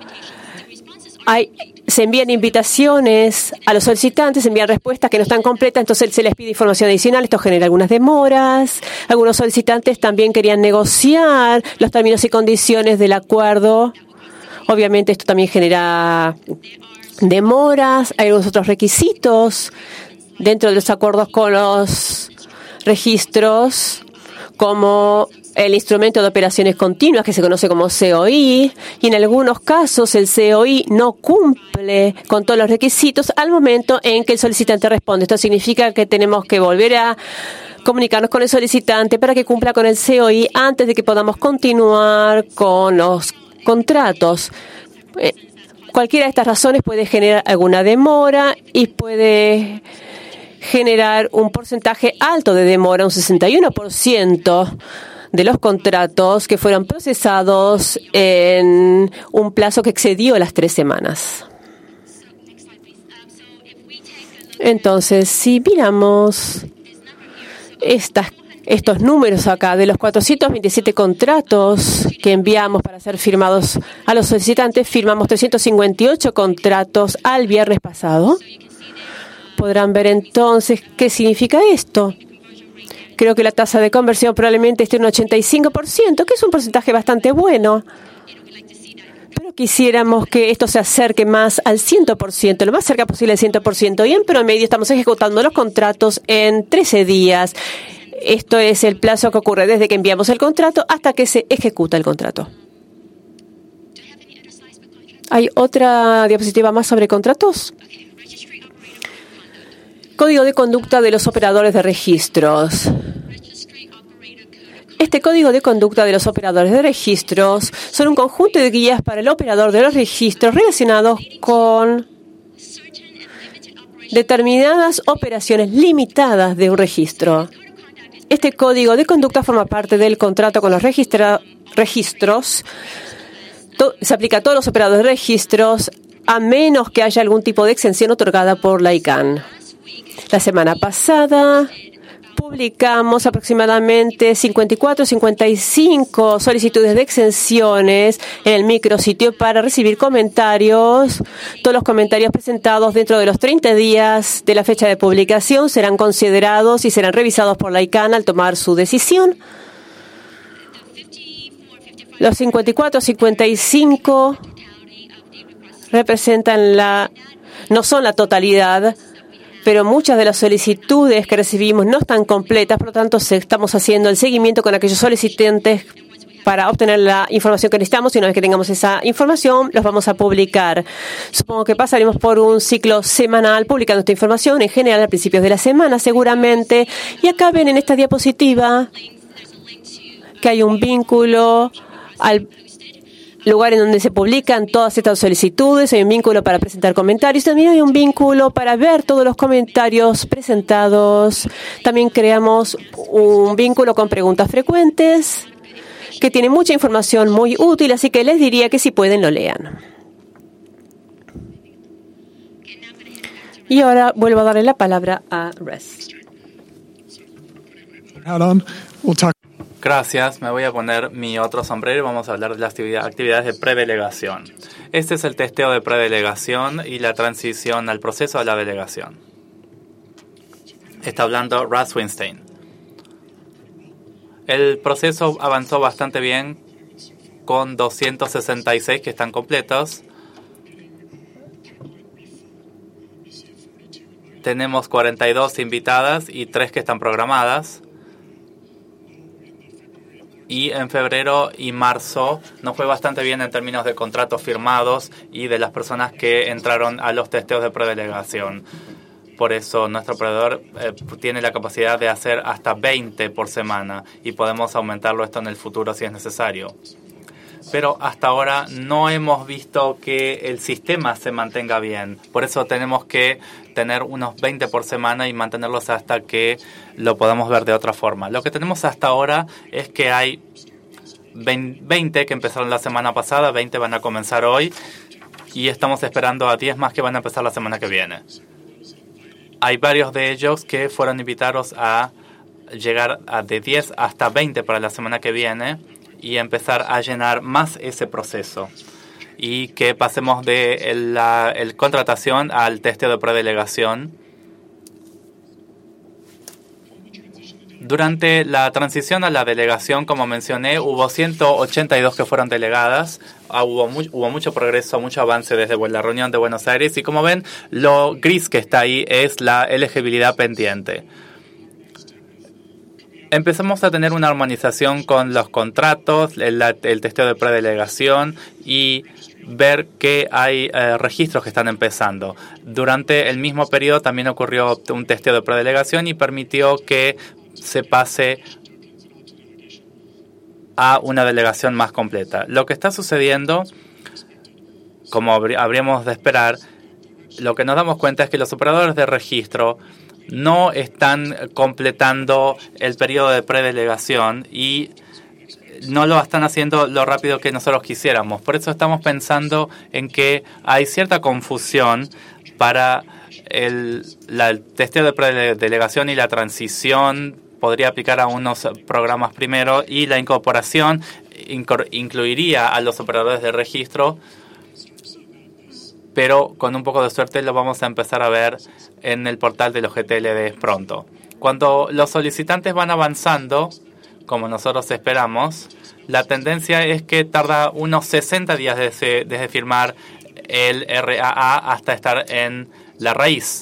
se envían invitaciones a los solicitantes, se envían respuestas que no están completas, entonces se les pide información adicional. Esto genera algunas demoras. Algunos solicitantes también querían negociar los términos y condiciones del acuerdo. Obviamente esto también genera demoras. Hay algunos otros requisitos dentro de los acuerdos con los registros, como el instrumento de operaciones continuas, que se conoce como COI, y en algunos casos el COI no cumple con todos los requisitos al momento en que el solicitante responde. Esto significa que tenemos que volver a comunicarnos con el solicitante para que cumpla con el COI antes de que podamos continuar con los contratos. Cualquiera de estas razones puede generar alguna demora y puede generar un porcentaje alto de demora, un 61% de los contratos que fueron procesados en un plazo que excedió las 3 semanas. Entonces, si miramos estos números acá, de los 427 contratos que enviamos para ser firmados a los solicitantes, firmamos 358 contratos al viernes pasado. Podrán ver entonces qué significa esto. Creo que la tasa de conversión probablemente esté en un 85%, que es un porcentaje bastante bueno. Pero quisiéramos que esto se acerque más al 100%, lo más cerca posible al 100%. Y en promedio estamos ejecutando los contratos en 13 días. Esto es el plazo que ocurre desde que enviamos el contrato hasta que se ejecuta el contrato. ¿Hay otra diapositiva más sobre contratos? Código de conducta de los operadores de registros. Este código de conducta de los operadores de registros son un conjunto de guías para el operador de los registros relacionados con determinadas operaciones limitadas de un registro. Este código de conducta forma parte del contrato con los registros. Se aplica a todos los operadores de registros a menos que haya algún tipo de exención otorgada por la ICANN. La semana pasada publicamos aproximadamente 55 solicitudes de exenciones en el micrositio para recibir comentarios. Todos los comentarios presentados dentro de los 30 días de la fecha de publicación serán considerados y serán revisados por la ICANN al tomar su decisión. Los 54, 55 representan no son la totalidad, pero muchas de las solicitudes que recibimos no están completas, por lo tanto estamos haciendo el seguimiento con aquellos solicitantes para obtener la información que necesitamos, y una vez que tengamos esa información, los vamos a publicar. Supongo que pasaremos por un ciclo semanal publicando esta información, en general a principios de la semana seguramente. Y acá ven en esta diapositiva que hay un vínculo al lugar en donde se publican todas estas solicitudes, hay un vínculo para presentar comentarios, también hay un vínculo para ver todos los comentarios presentados. También creamos un vínculo con preguntas frecuentes que tiene mucha información muy útil, así que les diría que si pueden lo lean. Y ahora vuelvo a darle la palabra a Russ. Gracias, me voy a poner mi otro sombrero y vamos a hablar de las actividades de predelegación. Este es el testeo de predelegación y la transición al proceso de la delegación. Está hablando Russ Winstein. El proceso avanzó bastante bien con 266 que están completos. Tenemos 42 invitadas y 3 que están programadas. Y en febrero y marzo nos fue bastante bien en términos de contratos firmados y de las personas que entraron a los testeos de predelegación. Por eso nuestro proveedor tiene la capacidad de hacer hasta 20 por semana y podemos aumentarlo esto en el futuro si es necesario. Pero hasta ahora no hemos visto que el sistema se mantenga bien. Por eso tenemos que tener unos 20 por semana y mantenerlos hasta que lo podamos ver de otra forma. Lo que tenemos hasta ahora es que hay 20 que empezaron la semana pasada, 20 van a comenzar hoy y estamos esperando a 10 más que van a empezar la semana que viene. Hay varios de ellos que fueron invitados a llegar de 10 hasta 20 para la semana que viene y empezar a llenar más ese proceso y que pasemos de la contratación al testeo de predelegación. Durante la transición a la delegación, como mencioné, hubo 182 que fueron delegadas. Hubo mucho progreso, mucho avance desde la reunión de Buenos Aires. Y como ven, lo gris que está ahí es la elegibilidad pendiente. Empezamos a tener una armonización con los contratos, el testeo de predelegación y ver que hay registros que están empezando. Durante el mismo periodo también ocurrió un testeo de predelegación y permitió que se pase a una delegación más completa. Lo que está sucediendo, como habríamos de esperar, lo que nos damos cuenta es que los operadores de registro no están completando el periodo de predelegación y no lo están haciendo lo rápido que nosotros quisiéramos. Por eso estamos pensando en que hay cierta confusión para el testeo de predelegación y la transición. Podría aplicar a unos programas primero y la incorporación incluiría a los operadores de registro, pero con un poco de suerte lo vamos a empezar a ver en el portal de los GTLD pronto. Cuando los solicitantes van avanzando, como nosotros esperamos, la tendencia es que tarda unos 60 días desde firmar el RAA hasta estar en la raíz.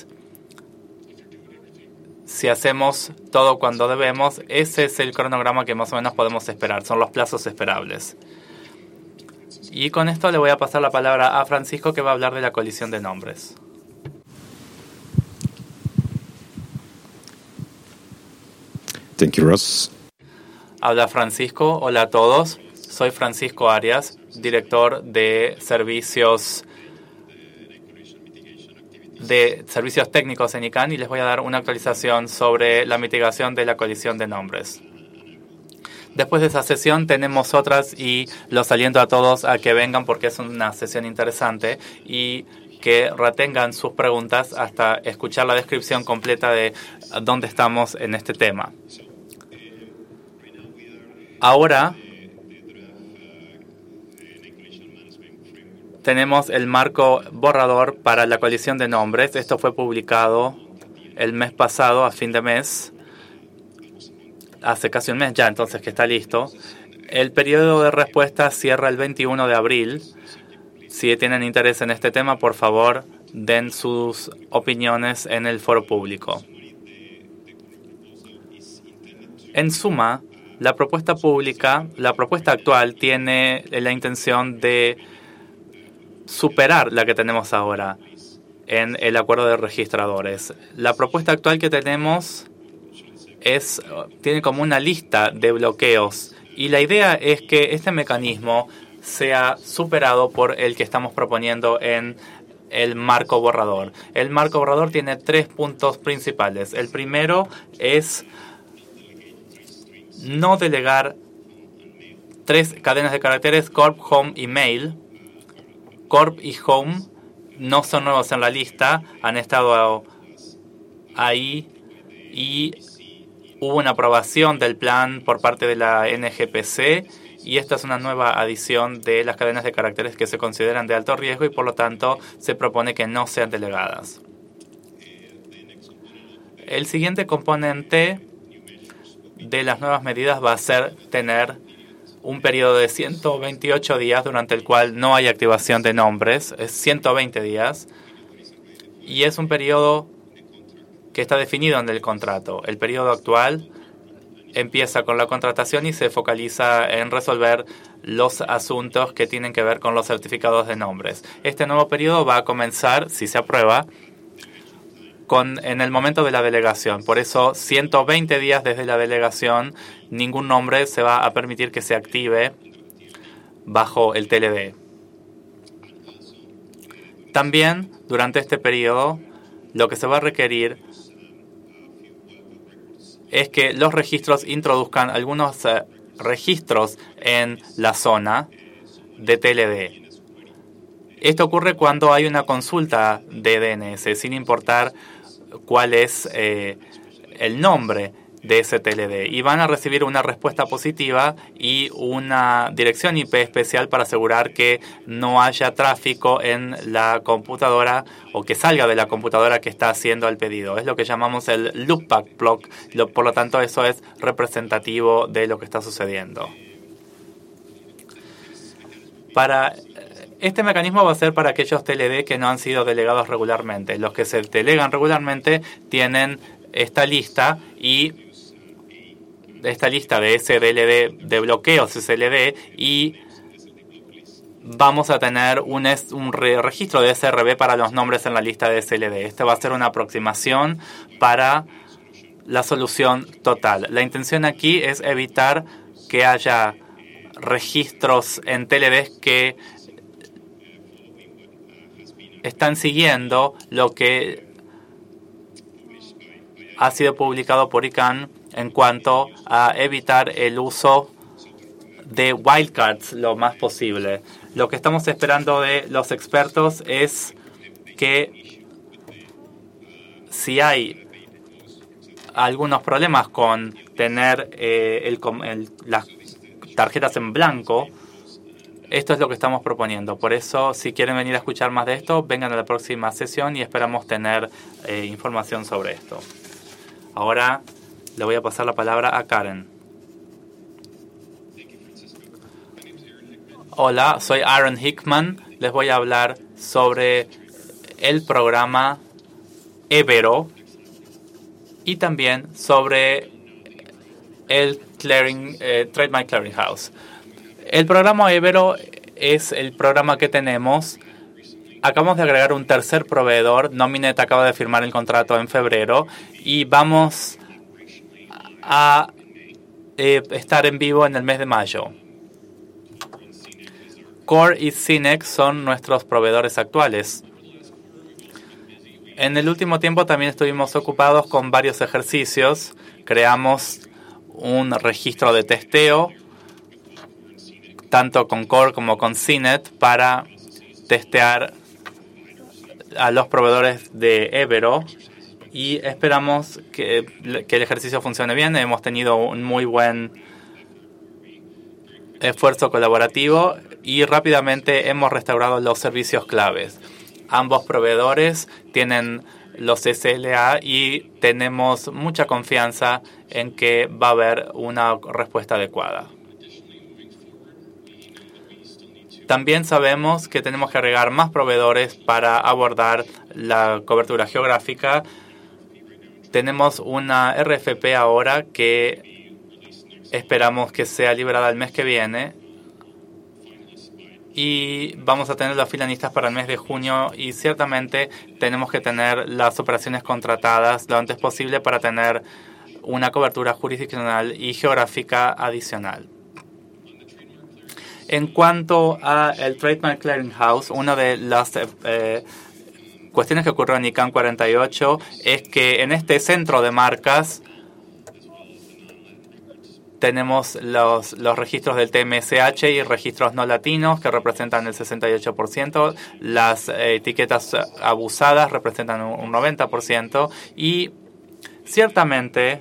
Si hacemos todo cuando debemos, ese es el cronograma que más o menos podemos esperar. Son los plazos esperables. Y con esto le voy a pasar la palabra a Francisco, que va a hablar de la colisión de nombres. Thank you, Russ. Habla Francisco. Hola a todos. Soy Francisco Arias, director de servicios técnicos en ICANN, y les voy a dar una actualización sobre la mitigación de la colisión de nombres. Después de esa sesión tenemos otras y los aliento a todos a que vengan porque es una sesión interesante y que retengan sus preguntas hasta escuchar la descripción completa de dónde estamos en este tema. Ahora tenemos el marco borrador para la colisión de nombres. Esto fue publicado el mes pasado, a fin de mes. Hace casi un mes ya, entonces, que está listo. El periodo de respuesta cierra el 21 de abril. Si tienen interés en este tema, por favor, den sus opiniones en el foro público. En suma, la propuesta actual tiene la intención de superar la que tenemos ahora en el acuerdo de registradores. La propuesta actual que tenemos tiene como una lista de bloqueos y la idea es que este mecanismo sea superado por el que estamos proponiendo en el marco borrador. El marco borrador tiene 3 puntos principales. El primero es no delegar 3 cadenas de caracteres corp, home y mail. Corp y home no son nuevos en la lista, han estado ahí y hubo una aprobación del plan por parte de la NGPC y esta es una nueva adición de las cadenas de caracteres que se consideran de alto riesgo y por lo tanto se propone que no sean delegadas. El siguiente componente de las nuevas medidas va a ser tener un periodo de 128 días durante el cual no hay activación de nombres, es 120 días, y es un periodo que está definido en el contrato. El periodo actual empieza con la contratación y se focaliza en resolver los asuntos que tienen que ver con los certificados de nombres. Este nuevo periodo va a comenzar, si se aprueba, en el momento de la delegación. Por eso, 120 días desde la delegación, ningún nombre se va a permitir que se active bajo el TLD. También, durante este periodo, lo que se va a requerir es que los registros introduzcan algunos registros en la zona de TLD. Esto ocurre cuando hay una consulta de DNS, sin importar cuál es el nombre de ese TLD. Y van a recibir una respuesta positiva y una dirección IP especial para asegurar que no haya tráfico en la computadora o que salga de la computadora que está haciendo el pedido. Es lo que llamamos el loopback block. Por lo tanto, eso es representativo de lo que está sucediendo. Este mecanismo va a ser para aquellos TLD que no han sido delegados regularmente. Los que se delegan regularmente tienen esta lista y esta lista de SDLD, de bloqueos SLD, y vamos a tener un registro de SRB para los nombres en la lista de SLD. Este va a ser una aproximación para la solución total. La intención aquí es evitar que haya registros en TLD que están siguiendo lo que ha sido publicado por ICANN en cuanto a evitar el uso de wildcards lo más posible. Lo que estamos esperando de los expertos es que si hay algunos problemas con tener las tarjetas en blanco, esto es lo que estamos proponiendo. Por eso, si quieren venir a escuchar más de esto, vengan a la próxima sesión y esperamos tener información sobre esto. Ahora le voy a pasar la palabra a Karen. Hola, soy Aaron Hickman. Les voy a hablar sobre el programa Evero y también sobre el Trademark Clearinghouse. El programa Evero es el programa que tenemos. Acabamos de agregar un tercer proveedor. Nominet acaba de firmar el contrato en febrero y vamos a estar en vivo en el mes de mayo. Core y Cinex son nuestros proveedores actuales. En el último tiempo también estuvimos ocupados con varios ejercicios. Creamos un registro de testeo, tanto con Core como con CNET, para testear a los proveedores de Evero y esperamos que el ejercicio funcione bien. Hemos tenido un muy buen esfuerzo colaborativo y rápidamente hemos restaurado los servicios claves. Ambos proveedores tienen los SLA y tenemos mucha confianza en que va a haber una respuesta adecuada. También sabemos que tenemos que agregar más proveedores para abordar la cobertura geográfica. Tenemos una RFP ahora que esperamos que sea liberada el mes que viene. Y vamos a tener los finalistas para el mes de junio y ciertamente tenemos que tener las operaciones contratadas lo antes posible para tener una cobertura jurisdiccional y geográfica adicional. En cuanto al Trademark Clearinghouse, una de las cuestiones que ocurrió en ICANN 48 es que en este centro de marcas tenemos los registros del TMSH y registros no latinos que representan el 68%, las etiquetas abusadas representan un 90% y ciertamente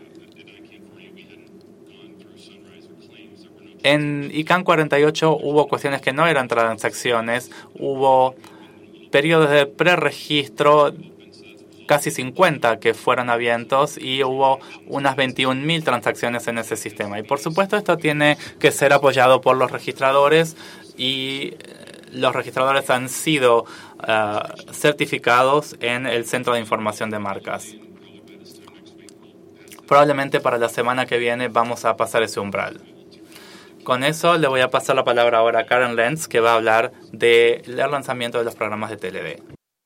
en ICANN 48 hubo cuestiones que no eran transacciones, hubo periodos de preregistro, casi 50 que fueron abiertos y hubo unas 21.000 transacciones en ese sistema. Y por supuesto esto tiene que ser apoyado por los registradores y los registradores han sido certificados en el Centro de Información de Marcas. Probablemente para la semana que viene vamos a pasar ese umbral. Con eso le voy a pasar la palabra ahora a Karen Lenz, que va a hablar del lanzamiento de los programas de TLD.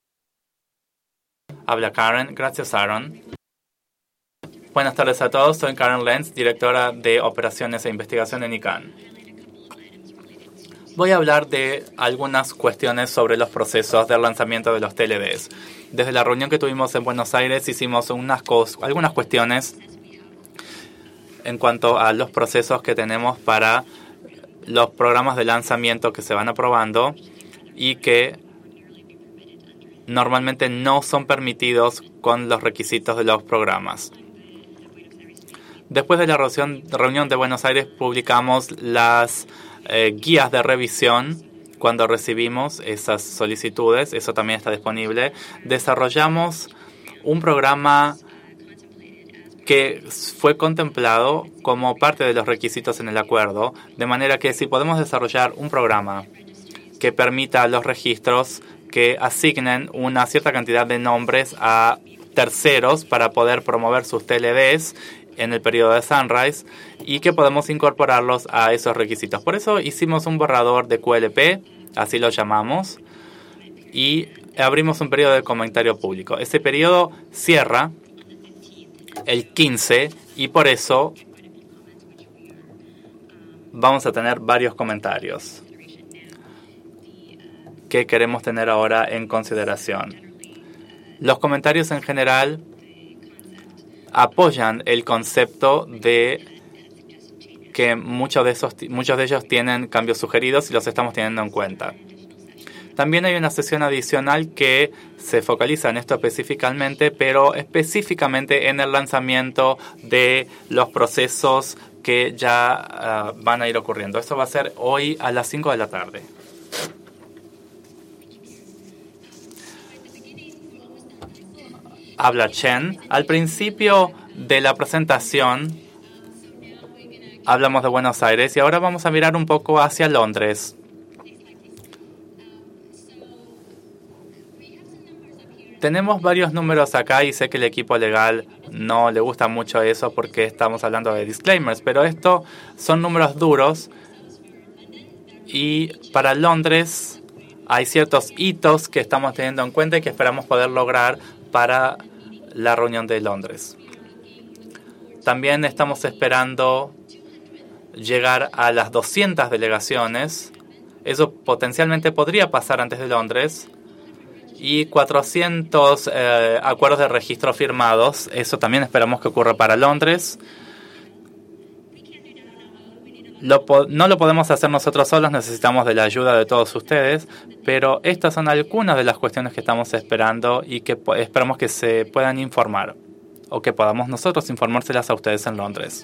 Habla Karen. Gracias, Aaron. Buenas tardes a todos. Soy Karen Lenz, directora de Operaciones e Investigación en ICANN. Voy a hablar de algunas cuestiones sobre los procesos del lanzamiento de los TLDs. Desde la reunión que tuvimos en Buenos Aires hicimos algunas cuestiones en cuanto a los procesos que tenemos para los programas de lanzamiento que se van aprobando y que normalmente no son permitidos con los requisitos de los programas. Después de la reunión de Buenos Aires publicamos las guías de revisión cuando recibimos esas solicitudes. Eso también está disponible. Desarrollamos un programa que fue contemplado como parte de los requisitos en el acuerdo, de manera que si podemos desarrollar un programa que permita a los registros que asignen una cierta cantidad de nombres a terceros para poder promover sus TLDs en el periodo de Sunrise y que podemos incorporarlos a esos requisitos. Por eso hicimos un borrador de QLP, así lo llamamos, y abrimos un periodo de comentario público. Ese periodo cierra el 15 y por eso vamos a tener varios comentarios que queremos tener ahora en consideración. Los comentarios en general apoyan el concepto de que muchos de ellos tienen cambios sugeridos y los estamos teniendo en cuenta. También hay una sesión adicional que se focaliza en esto específicamente, pero específicamente en el lanzamiento de los procesos que ya van a ir ocurriendo. Esto va a ser hoy a las 5 de la tarde. Habla Chen. Al principio de la presentación hablamos de Buenos Aires y ahora vamos a mirar un poco hacia Londres. Tenemos varios números acá y sé que el equipo legal no le gusta mucho eso porque estamos hablando de disclaimers, pero estos son números duros y para Londres hay ciertos hitos que estamos teniendo en cuenta y que esperamos poder lograr para la reunión de Londres. También estamos esperando llegar a las 200 delegaciones. Eso potencialmente podría pasar antes de Londres. Y 400 acuerdos de registro firmados. Eso también esperamos que ocurra para Londres. No lo podemos hacer nosotros solos, necesitamos de la ayuda de todos ustedes, pero estas son algunas de las cuestiones que estamos esperando y que esperamos que se puedan informar o que podamos nosotros informárselas a ustedes en Londres.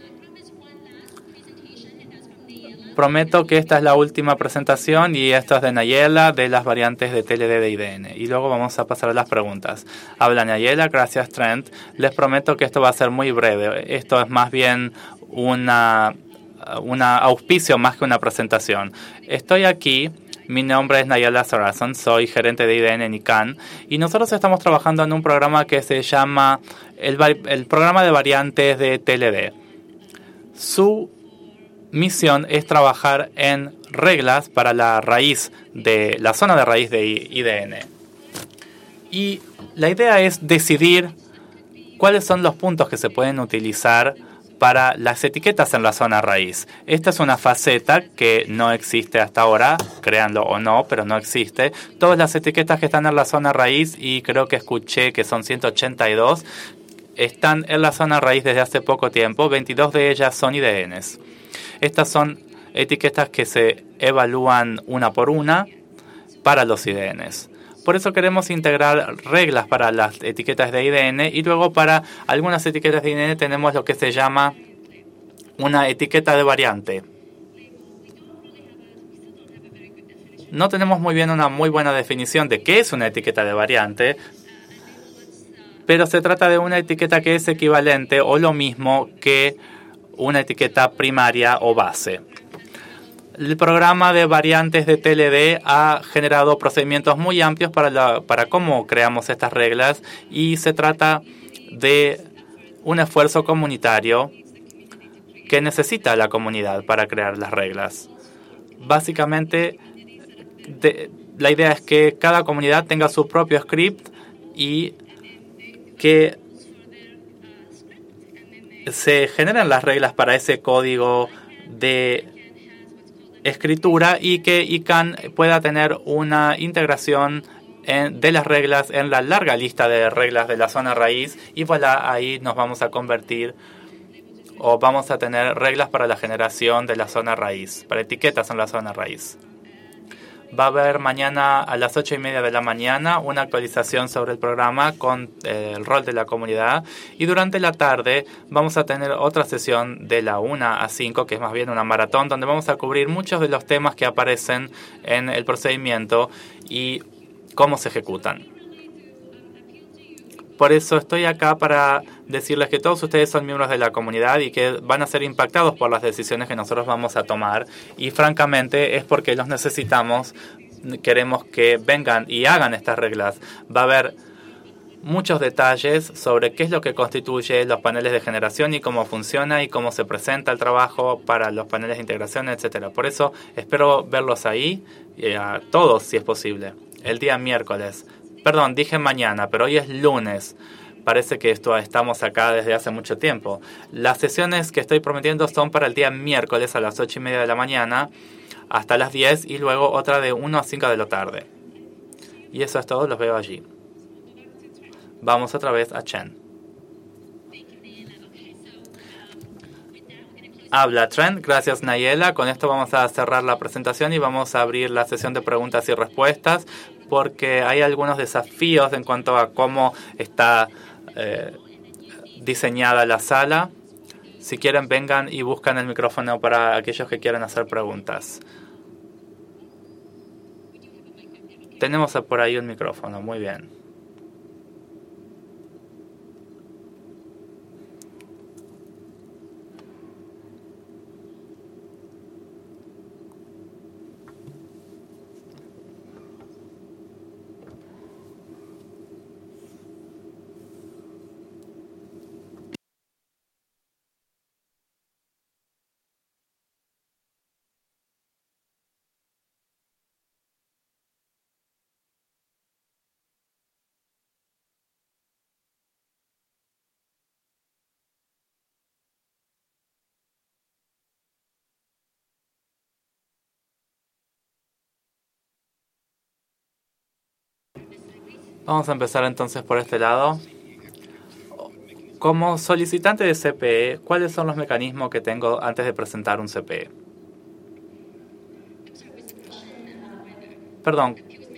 Prometo que esta es la última presentación y esto es de Nayela de las variantes de TLD de IDN. Y luego vamos a pasar a las preguntas. Habla Nayela, gracias Trent. Les prometo que esto va a ser muy breve. Esto es más bien una un auspicio más que una presentación. Estoy aquí. Mi nombre es Nayela Saracen, soy gerente de IDN en ICANN y nosotros estamos trabajando en un programa que se llama el programa de variantes de TLD. Su misión es trabajar en reglas para la raíz de la zona de raíz de IDN. Y la idea es decidir cuáles son los puntos que se pueden utilizar para las etiquetas en la zona raíz. Esta es una faceta que no existe hasta ahora, créanlo o no, pero no existe. Todas las etiquetas que están en la zona raíz, y creo que escuché que son 182, están en la zona raíz desde hace poco tiempo. 22 de ellas son IDNs. Estas son etiquetas que se evalúan una por una para los IDNs. Por eso queremos integrar reglas para las etiquetas de IDN y luego para algunas etiquetas de IDN tenemos lo que se llama una etiqueta de variante. No tenemos muy bien una muy buena definición de qué es una etiqueta de variante, pero se trata de una etiqueta que es equivalente o lo mismo que una etiqueta primaria o base. El programa de variantes de TLD ha generado procedimientos muy amplios para cómo creamos estas reglas y se trata de un esfuerzo comunitario que necesita la comunidad para crear las reglas. Básicamente, la idea es que cada comunidad tenga su propio script y que se generen las reglas para ese código de escritura y que ICANN pueda tener una integración de las reglas en la larga lista de reglas de la zona raíz y voilà, ahí nos vamos a convertir o vamos a tener reglas para la generación de la zona raíz, para etiquetas en la zona raíz. Va a haber mañana a las 8:30 de la mañana una actualización sobre el programa con el rol de la comunidad y durante la tarde vamos a tener otra sesión de la 1 a 5, que es más bien una maratón, donde vamos a cubrir muchos de los temas que aparecen en el procedimiento y cómo se ejecutan. Por eso estoy acá para decirles que todos ustedes son miembros de la comunidad y que van a ser impactados por las decisiones que nosotros vamos a tomar. Y francamente es porque los necesitamos. Queremos que vengan y hagan estas reglas. Va a haber muchos detalles sobre qué es lo que constituye los paneles de generación y cómo funciona y cómo se presenta el trabajo para los paneles de integración, etcétera. Por eso espero verlos ahí, a todos si es posible, el día miércoles. Perdón, dije mañana, pero hoy es lunes. Parece que estamos acá desde hace mucho tiempo. Las sesiones que estoy prometiendo son para el día miércoles a las 8:30 de la mañana hasta las 10 y luego otra de 1 a 5 de la tarde. Y eso es todo, los veo allí. Vamos otra vez a Chen. Habla Trent, gracias Nayela. Con esto vamos a cerrar la presentación y vamos a abrir la sesión de preguntas y respuestas porque hay algunos desafíos en cuanto a cómo está diseñada la sala. Si quieren, vengan y buscan el micrófono para aquellos que quieran hacer preguntas. Tenemos por ahí un micrófono, muy bien. Vamos a empezar entonces por este lado. Como solicitante de CPE, ¿cuáles son los mecanismos que tengo antes de presentar un CPE? Perdón.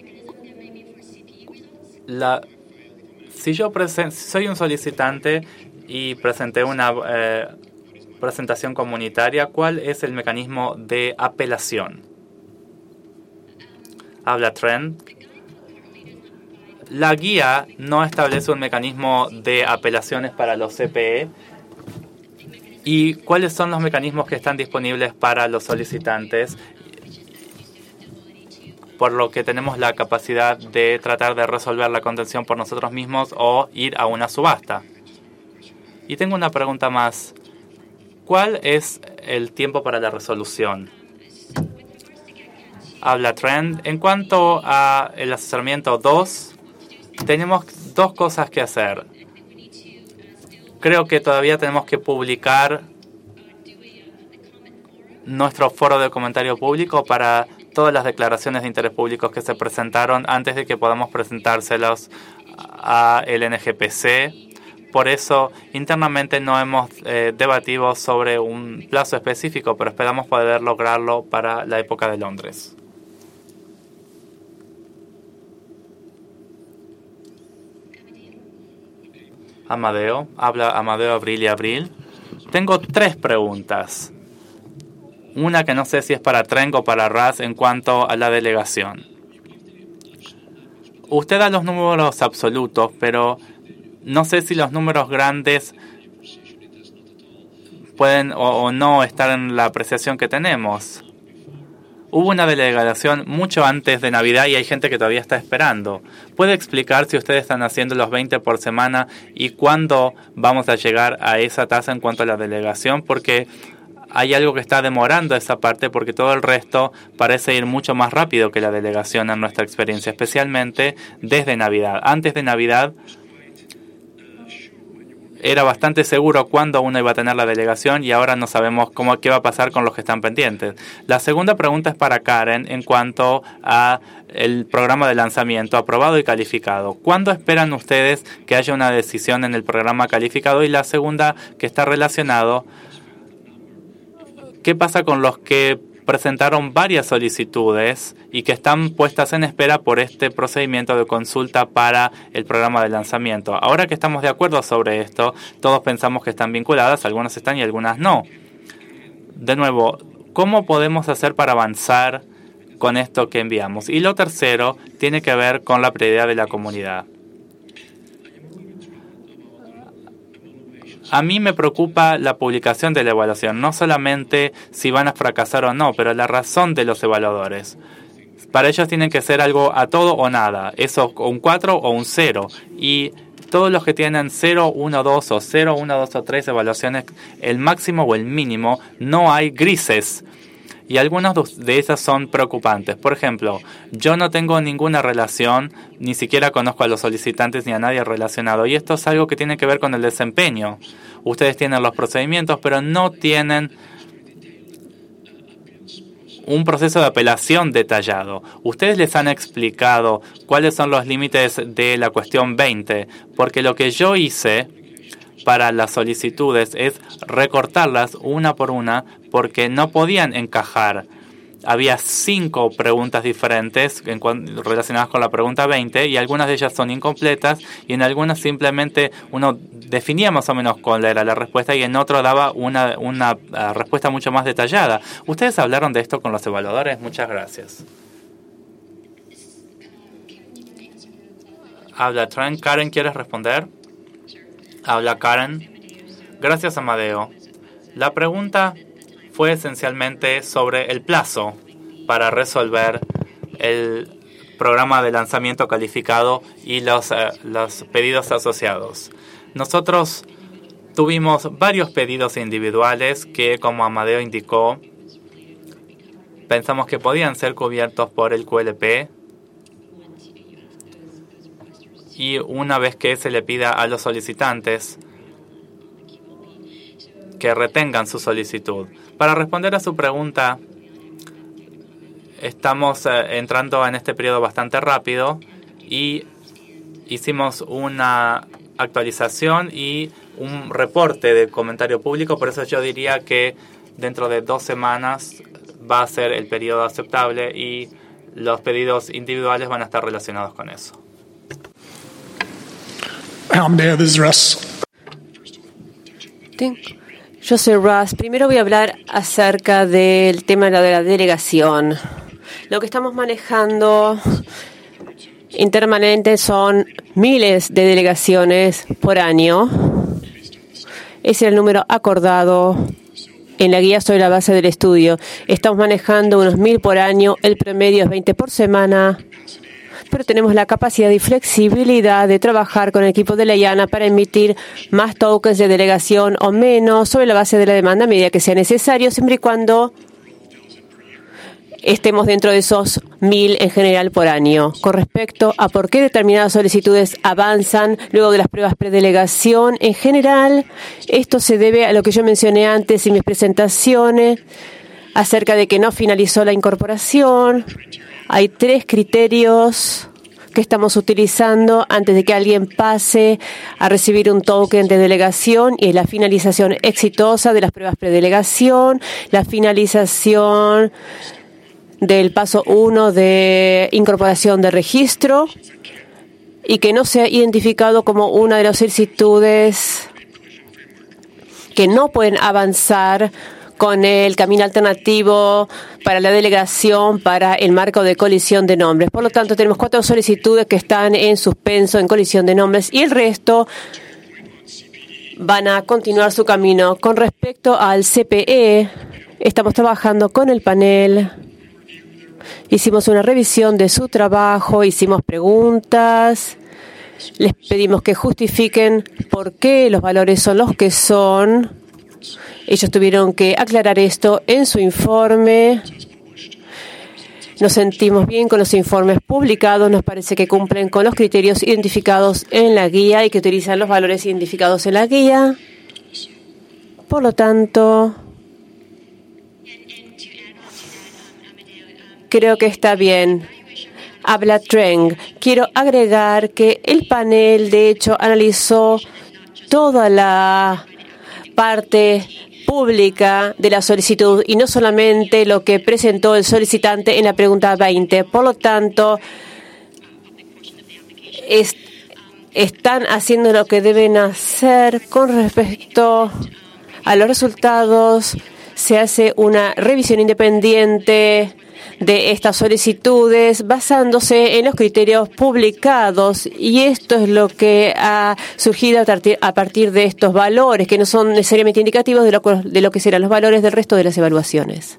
Si yo soy un solicitante y presenté una presentación comunitaria, ¿cuál es el mecanismo de apelación? Habla Trent. La guía no establece un mecanismo de apelaciones para los CPE. ¿Y cuáles son los mecanismos que están disponibles para los solicitantes? Por lo que tenemos la capacidad de tratar de resolver la contención por nosotros mismos o ir a una subasta. Y tengo una pregunta más. ¿Cuál es el tiempo para la resolución? Habla Trend. En cuanto a el asesoramiento 2, tenemos dos cosas que hacer. Creo que todavía tenemos que publicar nuestro foro de comentario público para todas las declaraciones de interés públicos que se presentaron antes de que podamos presentárselos a el NGPC. Por eso, internamente no hemos debatido sobre un plazo específico, pero esperamos poder lograrlo para la época de Londres. Amadeo, habla Amadeo Abril y Abril. Tengo 3 preguntas. Una que no sé si es para Trend o para Raz en cuanto a la delegación. Usted da los números absolutos, pero no sé si los números grandes pueden o no estar en la apreciación que tenemos. Hubo una delegación mucho antes de Navidad y hay gente que todavía está esperando. ¿Puede explicar si ustedes están haciendo los 20 por semana y cuándo vamos a llegar a esa tasa en cuanto a la delegación? Porque hay algo que está demorando esa parte porque todo el resto parece ir mucho más rápido que la delegación en nuestra experiencia, especialmente desde Navidad. Antes de Navidad era bastante seguro cuándo uno iba a tener la delegación y ahora no sabemos qué va a pasar con los que están pendientes. La segunda pregunta es para Karen en cuanto a el programa de lanzamiento aprobado y calificado. ¿Cuándo esperan ustedes que haya una decisión en el programa calificado? Y la segunda, que está relacionado, ¿qué pasa con los que presentaron varias solicitudes y que están puestas en espera por este procedimiento de consulta para el programa de lanzamiento? Ahora que estamos de acuerdo sobre esto, todos pensamos que están vinculadas, algunas están y algunas no. De nuevo, ¿cómo podemos hacer para avanzar con esto que enviamos? Y lo tercero tiene que ver con la prioridad de la comunidad. A mí me preocupa la publicación de la evaluación, no solamente si van a fracasar o no, pero la razón de los evaluadores. Para ellos tienen que ser algo a todo o nada, eso un 4 o un 0. Y todos los que tienen 0, 1, 2 o 0, 1, 2 o 3 evaluaciones, el máximo o el mínimo, no hay grises. Y algunas de esas son preocupantes. Por ejemplo, yo no tengo ninguna relación, ni siquiera conozco a los solicitantes ni a nadie relacionado. Y esto es algo que tiene que ver con el desempeño. Ustedes tienen los procedimientos, pero no tienen un proceso de apelación detallado. Ustedes les han explicado cuáles son los límites de la cuestión 20, porque lo que yo hice para las solicitudes es recortarlas una por una porque no podían encajar. Había 5 preguntas diferentes relacionadas con la pregunta 20 y algunas de ellas son incompletas y en algunas simplemente uno definía más o menos cuál era la respuesta y en otro daba una respuesta mucho más detallada. ¿Ustedes hablaron de esto con los evaluadores? Muchas gracias. Habla Trent. Karen, ¿quieres responder? Habla Karen. Gracias, Amadeo. La pregunta fue esencialmente sobre el plazo para resolver el programa de lanzamiento calificado y los pedidos asociados. Nosotros tuvimos varios pedidos individuales que, como Amadeo indicó, pensamos que podían ser cubiertos por el QLP. Y una vez que se le pida a los solicitantes que retengan su solicitud. Para responder a su pregunta, estamos entrando en este periodo bastante rápido y hicimos una actualización y un reporte de comentario público. Por eso yo diría que dentro de 2 semanas va a ser el periodo aceptable y los pedidos individuales van a estar relacionados con eso. This is Russ. Yo soy Russ. Primero voy a hablar acerca del tema de la delegación. Lo que estamos manejando internamente son miles de delegaciones por año. Ese era el número acordado en la guía sobre la base del estudio. Estamos manejando unos 1.000 por año, el promedio es 20 por semana, pero tenemos la capacidad y flexibilidad de trabajar con el equipo de la IANA para emitir más tokens de delegación o menos sobre la base de la demanda a medida que sea necesario, siempre y cuando estemos dentro de esos 1.000 en general por año. Con respecto a por qué determinadas solicitudes avanzan luego de las pruebas predelegación, en general, esto se debe a lo que yo mencioné antes en mis presentaciones acerca de que no finalizó la incorporación. Hay 3 criterios que estamos utilizando antes de que alguien pase a recibir un token de delegación, y es la finalización exitosa de las pruebas predelegación, la finalización del paso 1 de incorporación de registro y que no sea identificado como una de las solicitudes que no pueden avanzar con el camino alternativo para la delegación para el marco de colisión de nombres. Por lo tanto, tenemos 4 solicitudes que están en suspenso en colisión de nombres y el resto van a continuar su camino. Con respecto al CPE, estamos trabajando con el panel. Hicimos una revisión de su trabajo, hicimos preguntas, les pedimos que justifiquen por qué los valores son los que son. Ellos tuvieron que aclarar esto en su informe. Nos sentimos bien con los informes publicados, nos parece que cumplen con los criterios identificados en la guía y que utilizan los valores identificados en la guía. Por lo tanto, creo que está bien. Habla Treng. Quiero agregar que el panel, de hecho, analizó toda la parte pública de la solicitud y no solamente lo que presentó el solicitante en la pregunta 20. Por lo tanto, están haciendo lo que deben hacer con respecto a los resultados. Se hace una revisión independiente de estas solicitudes basándose en los criterios publicados, y esto es lo que ha surgido a partir de estos valores que no son necesariamente indicativos de lo que serán los valores del resto de las evaluaciones.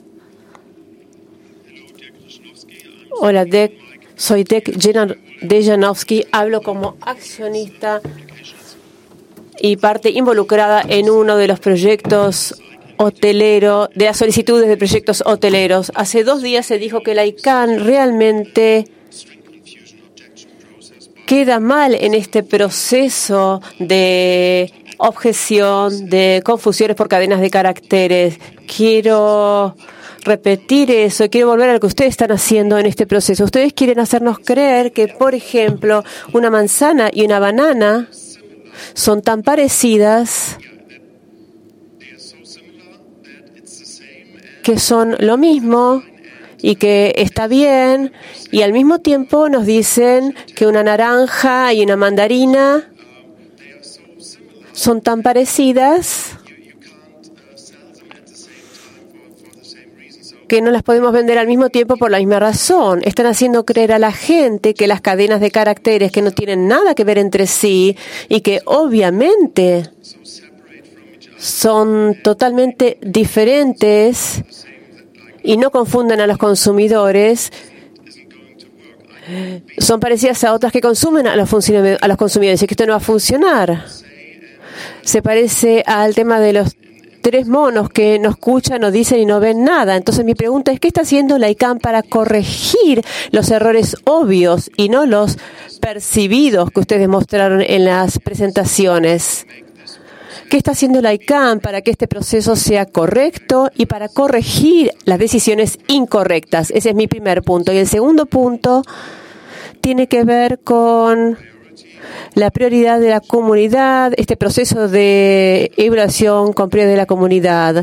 Hola, soy Dek Dejanovsky, hablo como accionista y parte involucrada en uno de los proyectos hotelero, de las solicitudes de proyectos hoteleros. Hace 2 días se dijo que la ICANN realmente queda mal en este proceso de objeción, de confusiones por cadenas de caracteres. Quiero repetir eso, quiero volver a lo que ustedes están haciendo en este proceso. Ustedes quieren hacernos creer que, por ejemplo, una manzana y una banana son tan parecidas que son lo mismo y que está bien, y al mismo tiempo nos dicen que una naranja y una mandarina son tan parecidas que no las podemos vender al mismo tiempo por la misma razón. Están haciendo creer a la gente que las cadenas de caracteres que no tienen nada que ver entre sí y que obviamente son totalmente diferentes y no confunden a los consumidores, son parecidas a otras que consumen a los consumidores, y que esto no va a funcionar. Se parece al tema de los 3 monos que no escuchan, no dicen y no ven nada. Entonces mi pregunta es, ¿qué está haciendo la ICANN para corregir los errores obvios y no los percibidos que ustedes mostraron en las presentaciones? ¿Qué está haciendo la ICANN para que este proceso sea correcto y para corregir las decisiones incorrectas? Ese es mi primer punto. Y el segundo punto tiene que ver con la prioridad de la comunidad, este proceso de evaluación con prioridad de la comunidad.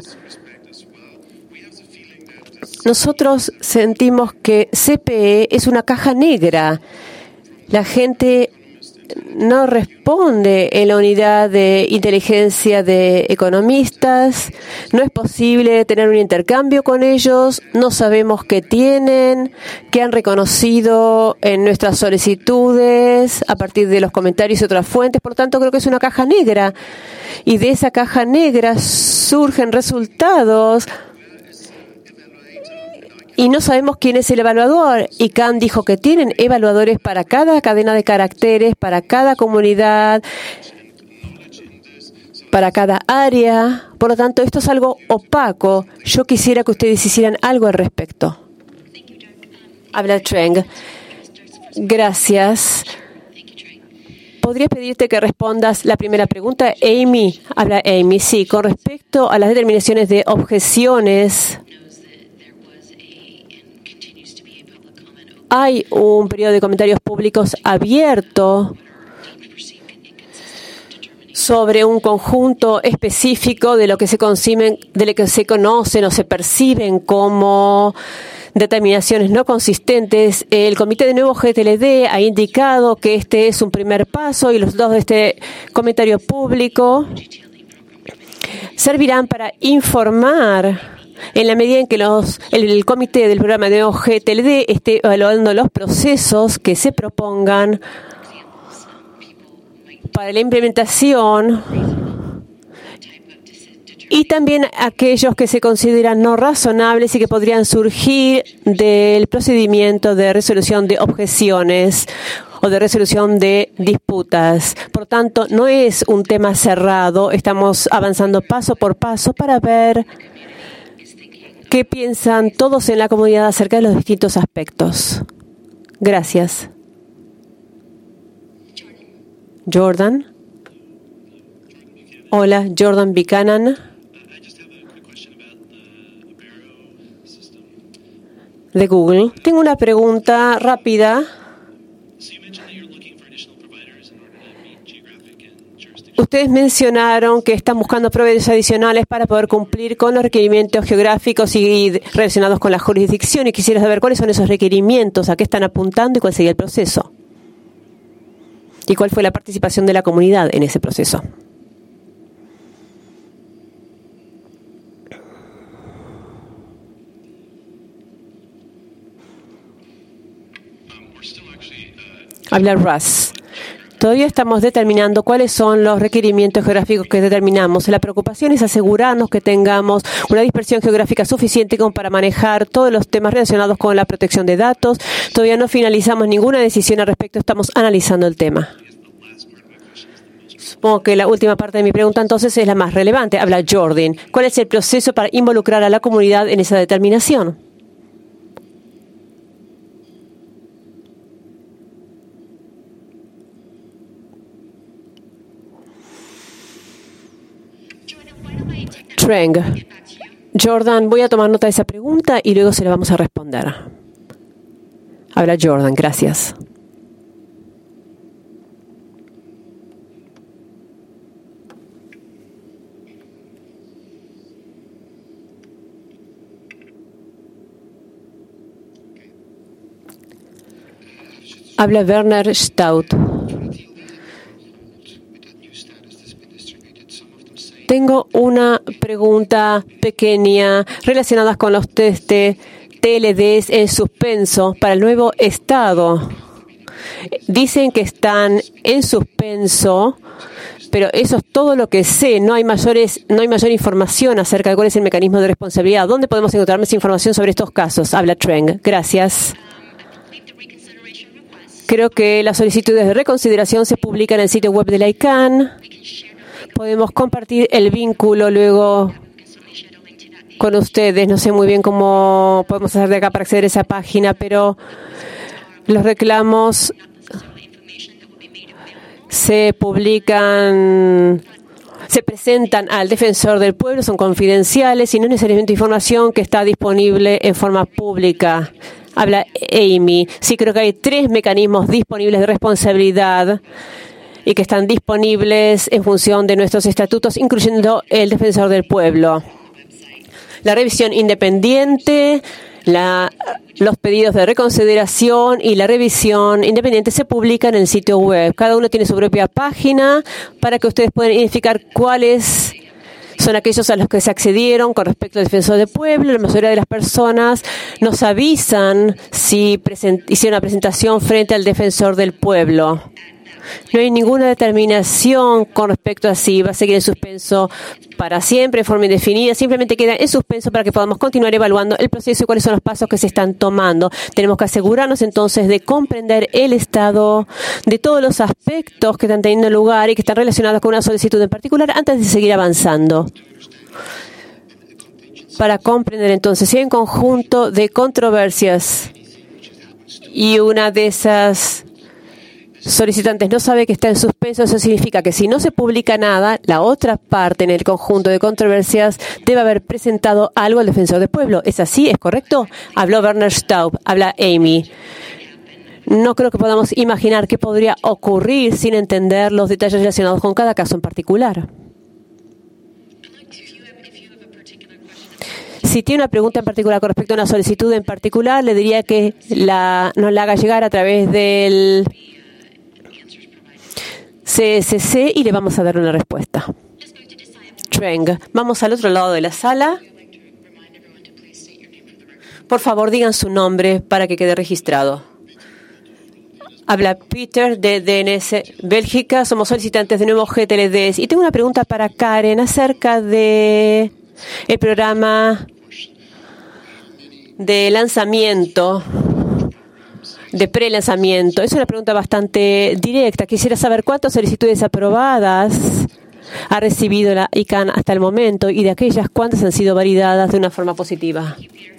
Nosotros sentimos que CPE es una caja negra. La gente no responde en la unidad de inteligencia de economistas. No es posible tener un intercambio con ellos. No sabemos qué tienen, qué han reconocido en nuestras solicitudes a partir de los comentarios y otras fuentes. Por tanto, creo que es una caja negra. Y de esa caja negra surgen resultados. Y no sabemos quién es el evaluador. Y Khan dijo que tienen evaluadores para cada cadena de caracteres, para cada comunidad, para cada área. Por lo tanto, esto es algo opaco. Yo quisiera que ustedes hicieran algo al respecto. Habla Treng. Gracias. ¿Podría pedirte que respondas la primera pregunta? Amy. Habla Amy. Sí, con respecto a las determinaciones de objeciones, hay un periodo de comentarios públicos abierto sobre un conjunto específico de lo que se conocen o se perciben como determinaciones no consistentes. El Comité de Nuevo GTLD ha indicado que este es un primer paso y los dos de este comentario público servirán para informar en la medida en que el comité del programa de Nuevo GTLD esté evaluando los procesos que se propongan para la implementación y también aquellos que se consideran no razonables y que podrían surgir del procedimiento de resolución de objeciones o de resolución de disputas. Por tanto, no es un tema cerrado. Estamos avanzando paso por paso para ver qué piensan todos en la comunidad acerca de los distintos aspectos. Gracias. Jordan. Hola, Jordan Buchanan. De Google. Tengo una pregunta rápida. Ustedes mencionaron que están buscando proveedores adicionales para poder cumplir con los requerimientos geográficos y relacionados con la jurisdicción. Y quisiera saber cuáles son esos requerimientos, a qué están apuntando y cuál sería el proceso. Y cuál fue la participación de la comunidad en ese proceso. Habla Russ. Todavía estamos determinando cuáles son los requerimientos geográficos que determinamos. La preocupación es asegurarnos que tengamos una dispersión geográfica suficiente como para manejar todos los temas relacionados con la protección de datos. Todavía no finalizamos ninguna decisión al respecto. Estamos analizando el tema. Supongo que la última parte de mi pregunta entonces es la más relevante. Habla Jordan. ¿Cuál es el proceso para involucrar a la comunidad en esa determinación? Treng. Jordan, voy a tomar nota de esa pregunta y luego se la vamos a responder. Habla Jordan, gracias. Habla Werner Stout. Tengo una pregunta pequeña relacionada con los test de TLDs en suspenso para el nuevo estado. Dicen que están en suspenso, pero eso es todo lo que sé. No hay mayor información acerca de cuál es el mecanismo de responsabilidad. ¿Dónde podemos encontrar más información sobre estos casos? Habla Treng. Gracias. Creo que las solicitudes de reconsideración se publican en el sitio web de la ICANN. Podemos compartir el vínculo luego con ustedes. No sé muy bien cómo podemos hacer de acá para acceder a esa página, pero los reclamos se publican, se presentan al defensor del pueblo, son confidenciales y no es necesariamente información que está disponible en forma pública. Habla Amy. Sí, creo que hay 3 mecanismos disponibles de responsabilidad y que están disponibles en función de nuestros estatutos, incluyendo el defensor del pueblo. La revisión independiente, Los pedidos de reconsideración y la revisión independiente se publican en el sitio web. Cada uno tiene su propia página para que ustedes puedan identificar cuáles son aquellos a los que se accedieron con respecto al defensor del pueblo. La mayoría de las personas nos avisan si hicieron una presentación frente al defensor del pueblo. No hay ninguna determinación con respecto a si va a seguir en suspenso para siempre, de forma indefinida. Simplemente queda en suspenso para que podamos continuar evaluando el proceso y cuáles son los pasos que se están tomando. Tenemos que asegurarnos entonces de comprender el estado de todos los aspectos que están teniendo lugar y que están relacionados con una solicitud en particular antes de seguir avanzando. Para comprender entonces si hay un conjunto de controversias y una de esas solicitantes no sabe que está en suspenso, eso significa que si no se publica nada, la otra parte en el conjunto de controversias debe haber presentado algo al defensor del pueblo. ¿Es así? ¿Es correcto? Habló Werner Staub, habla Amy. No creo que podamos imaginar qué podría ocurrir sin entender los detalles relacionados con cada caso en particular. Si tiene una pregunta en particular con respecto a una solicitud en particular, le diría que nos la haga llegar a través del CSC y le vamos a dar una respuesta. Treng, vamos al otro lado de la sala. Por favor, digan su nombre para que quede registrado. Habla Peter de DNS Bélgica. Somos solicitantes de nuevos GTLDs. Y tengo una pregunta para Karen acerca de el programa de lanzamiento, de prelanzamiento. Es una pregunta bastante directa. Quisiera saber cuántas solicitudes aprobadas ha recibido la ICANN hasta el momento y de aquellas cuántas han sido validadas de una forma positiva.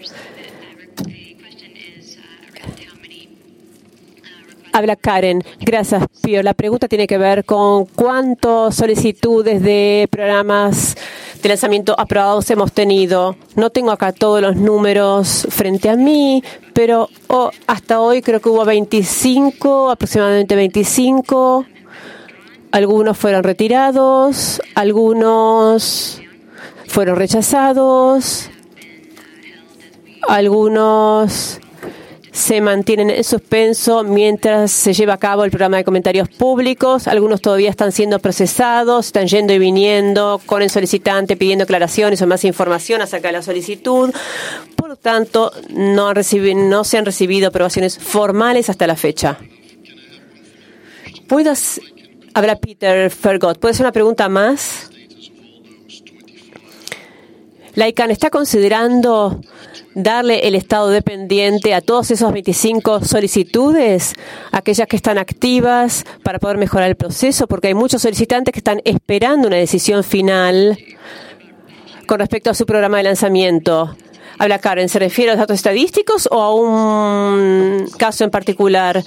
Habla Karen. Gracias, Pío. La pregunta tiene que ver con cuántas solicitudes de programas de lanzamiento aprobados hemos tenido. No tengo acá todos los números frente a mí, pero hasta hoy creo que hubo aproximadamente 25. Algunos fueron retirados, algunos fueron rechazados, algunos se mantienen en suspenso mientras se lleva a cabo el programa de comentarios públicos. Algunos todavía están siendo procesados, están yendo y viniendo con el solicitante pidiendo aclaraciones o más información acerca de la solicitud. Por lo tanto, no se han recibido aprobaciones formales hasta la fecha. Habla Peter Fergot. ¿Puede ser una pregunta más? La ICANN está considerando darle el estado dependiente a todos esos 25 solicitudes, aquellas que están activas para poder mejorar el proceso, porque hay muchos solicitantes que están esperando una decisión final con respecto a su programa de lanzamiento. Habla Karen, ¿se refiere a los datos estadísticos o a un caso en particular?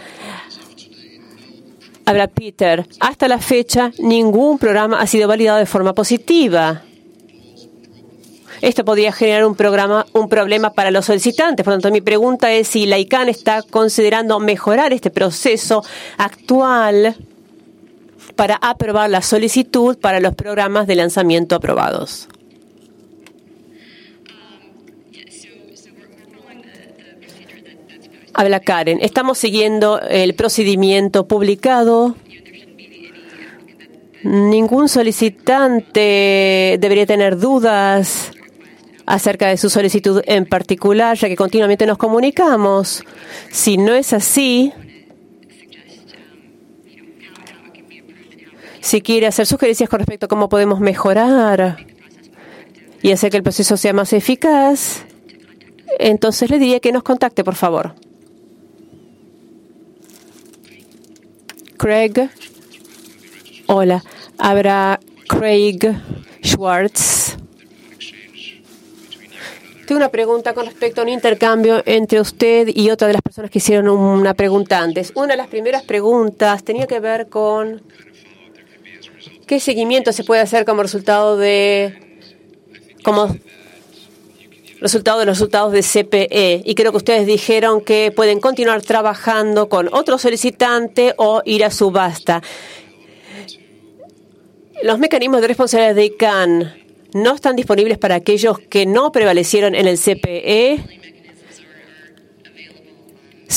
Habla Peter, hasta la fecha ningún programa ha sido validado de forma positiva. Esto podría generar un problema para los solicitantes. Por lo tanto, mi pregunta es si la ICANN está considerando mejorar este proceso actual para aprobar la solicitud para los programas de lanzamiento aprobados. Habla Karen. Estamos siguiendo el procedimiento publicado. Ningún solicitante debería tener dudas acerca de su solicitud en particular, ya que continuamente nos comunicamos. Si no es así, si quiere hacer sugerencias con respecto a cómo podemos mejorar y hacer que el proceso sea más eficaz, entonces le diría que nos contacte, por favor. Craig. Hola. Habrá Craig Schwartz. Tengo una pregunta con respecto a un intercambio entre usted y otra de las personas que hicieron una pregunta antes. Una de las primeras preguntas tenía que ver con qué seguimiento se puede hacer como resultado de los resultados de CPE. Y creo que ustedes dijeron que pueden continuar trabajando con otro solicitante o ir a subasta. Los mecanismos de responsabilidad de ICANN no están disponibles para aquellos que no prevalecieron en el CPE.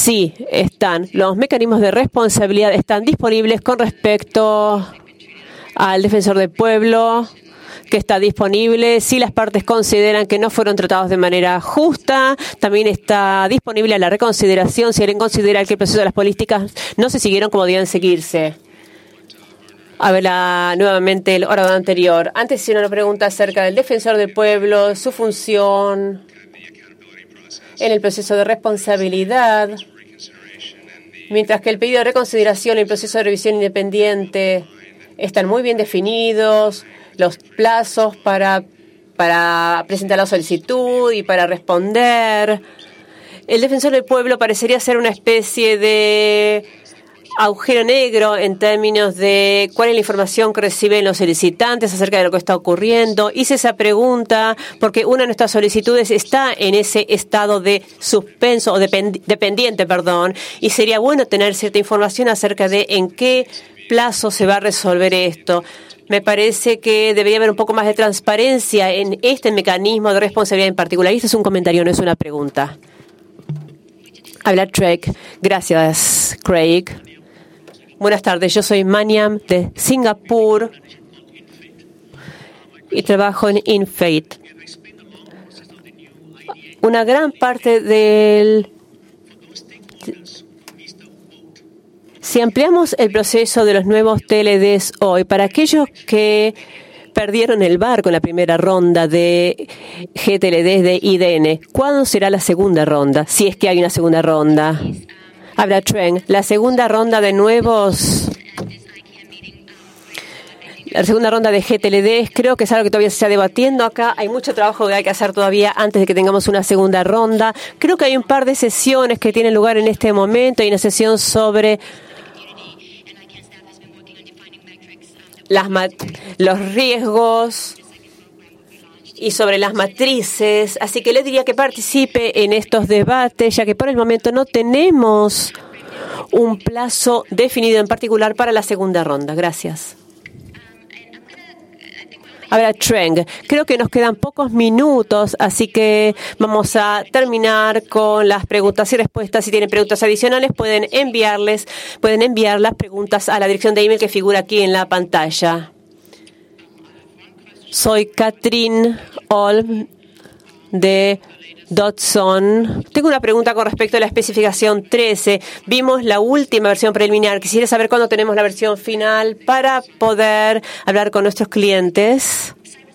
Sí, están. Los mecanismos de responsabilidad están disponibles con respecto al defensor del pueblo, que está disponible si las partes consideran que no fueron tratados de manera justa. También está disponible la reconsideración si alguien considera que el proceso de las políticas no se siguieron como debían seguirse. A ver, nuevamente el orador anterior. Antes hicieron una pregunta acerca del defensor del pueblo, su función en el proceso de responsabilidad, mientras que el pedido de reconsideración y el proceso de revisión independiente están muy bien definidos, los plazos para presentar la solicitud y para responder. El defensor del pueblo parecería ser una especie de agujero negro en términos de cuál es la información que reciben los solicitantes acerca de lo que está ocurriendo. Hice esa pregunta porque una de nuestras solicitudes está en ese estado de suspenso o dependiente, y sería bueno tener cierta información acerca de en qué plazo se va a resolver esto. Me parece que debería haber un poco más de transparencia en este mecanismo de responsabilidad en particular. Y este es un comentario, no es una pregunta. Habla Trek. Gracias, Craig. Buenas tardes, yo soy Maniam de Singapur y trabajo en InFate. Una gran parte del... Si ampliamos el proceso de los nuevos TLDs hoy, para aquellos que perdieron el barco en la primera ronda de GTLDs de IDN, ¿cuándo será la segunda ronda? Si es que hay una segunda ronda. Habla Tren, la segunda ronda de nuevos... La segunda ronda de GTLDs creo que es algo que todavía se está debatiendo acá. Hay mucho trabajo que hay que hacer todavía antes de que tengamos una segunda ronda. Creo que hay un par de sesiones que tienen lugar en este momento. Hay una sesión sobre los riesgos y sobre las matrices. Así que le diría que participe en estos debates, ya que por el momento no tenemos un plazo definido en particular para la segunda ronda. Gracias. Ahora, Treng, creo que nos quedan pocos minutos, así que vamos a terminar con las preguntas y respuestas. Si tienen preguntas adicionales, pueden enviar las preguntas a la dirección de email que figura aquí en la pantalla. Soy Catherine Olm de Dodson. Tengo una pregunta con respecto a la especificación 13. Vimos la última versión preliminar. Quisiera saber cuándo tenemos la versión final para poder hablar con nuestros clientes.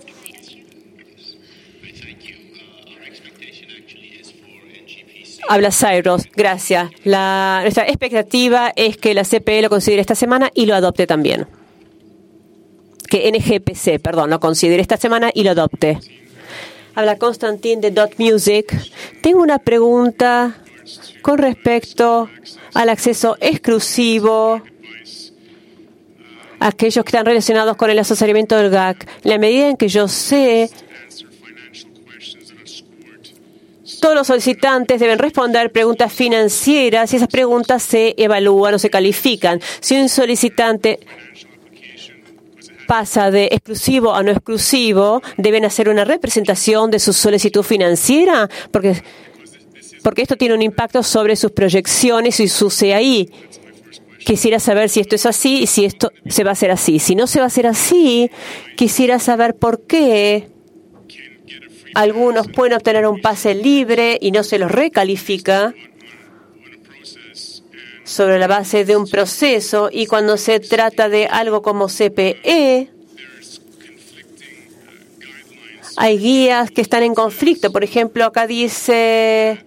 Habla Cyrus. Gracias. Nuestra expectativa es que la CPE lo considere esta semana y lo adopte también. Que NGPC, lo considere esta semana y lo adopte. Habla Constantin de Dot Music. Tengo una pregunta con respecto al acceso exclusivo a aquellos que están relacionados con el asesoramiento del GAC. En la medida en que yo sé, todos los solicitantes deben responder preguntas financieras y esas preguntas se evalúan o se califican. Si un solicitante pasa de exclusivo a no exclusivo, deben hacer una representación de su solicitud financiera, porque esto tiene un impacto sobre sus proyecciones y su CAI. Quisiera saber si esto es así y si esto se va a hacer así. Si no se va a hacer así, quisiera saber por qué algunos pueden obtener un pase libre y no se los recalifica sobre la base de un proceso, y cuando se trata de algo como CPE, hay guías que están en conflicto. Por ejemplo, acá dice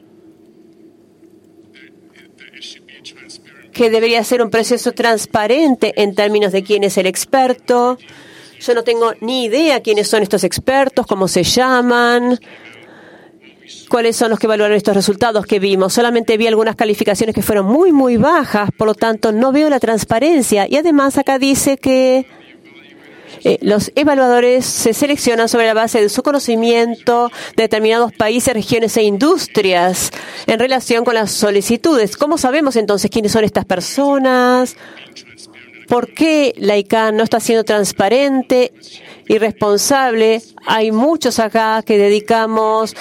que debería ser un proceso transparente en términos de quién es el experto. Yo no tengo ni idea quiénes son estos expertos, cómo se llaman, cuáles son los que evaluaron estos resultados que vimos. Solamente vi algunas calificaciones que fueron muy, muy bajas, por lo tanto no veo la transparencia. Y además acá dice que los evaluadores se seleccionan sobre la base de su conocimiento de determinados países, regiones e industrias en relación con las solicitudes. ¿Cómo sabemos entonces quiénes son estas personas? ¿Por qué la ICANN no está siendo transparente y responsable? Hay muchos acá que dedicamos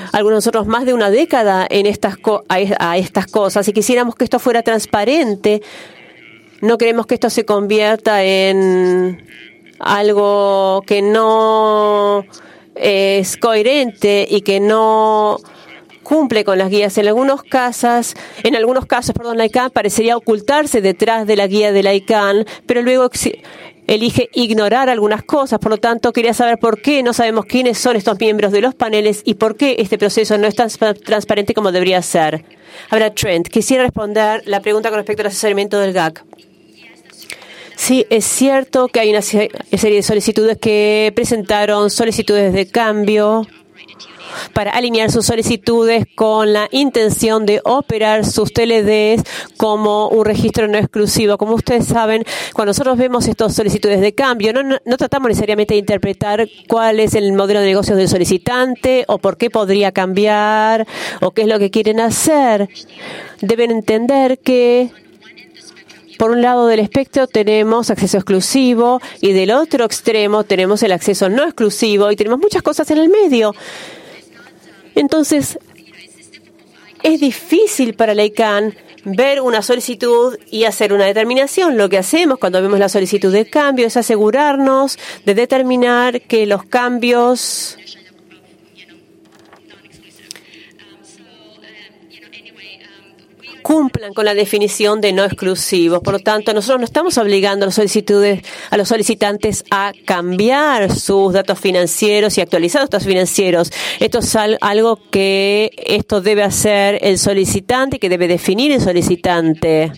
algunos de nosotros más de una década en a estas cosas y quisiéramos que esto fuera transparente. No queremos que esto se convierta en algo que no es coherente y que no cumple con las guías. En algunos casos, la ICANN parecería ocultarse detrás de la guía de la ICANN, pero luego elige ignorar algunas cosas. Por lo tanto, quería saber por qué no sabemos quiénes son estos miembros de los paneles y por qué este proceso no es tan transparente como debería ser. Ahora, Trent, quisiera responder la pregunta con respecto al asesoramiento del GAC. Sí, es cierto que hay una serie de solicitudes que presentaron solicitudes de cambio para alinear sus solicitudes con la intención de operar sus TLDs como un registro no exclusivo. Como ustedes saben, cuando nosotros vemos estas solicitudes de cambio, no tratamos necesariamente de interpretar cuál es el modelo de negocios del solicitante o por qué podría cambiar o qué es lo que quieren hacer. Deben entender que por un lado del espectro tenemos acceso exclusivo y del otro extremo tenemos el acceso no exclusivo y tenemos muchas cosas en el medio. Entonces, es difícil para la ICANN ver una solicitud y hacer una determinación. Lo que hacemos cuando vemos la solicitud de cambio es asegurarnos de determinar que los cambios cumplan con la definición de no exclusivos. Por lo tanto, nosotros no estamos obligando a los solicitantes a cambiar sus datos financieros y actualizar los datos financieros. Esto es algo que debe hacer el solicitante y que debe definir el solicitante.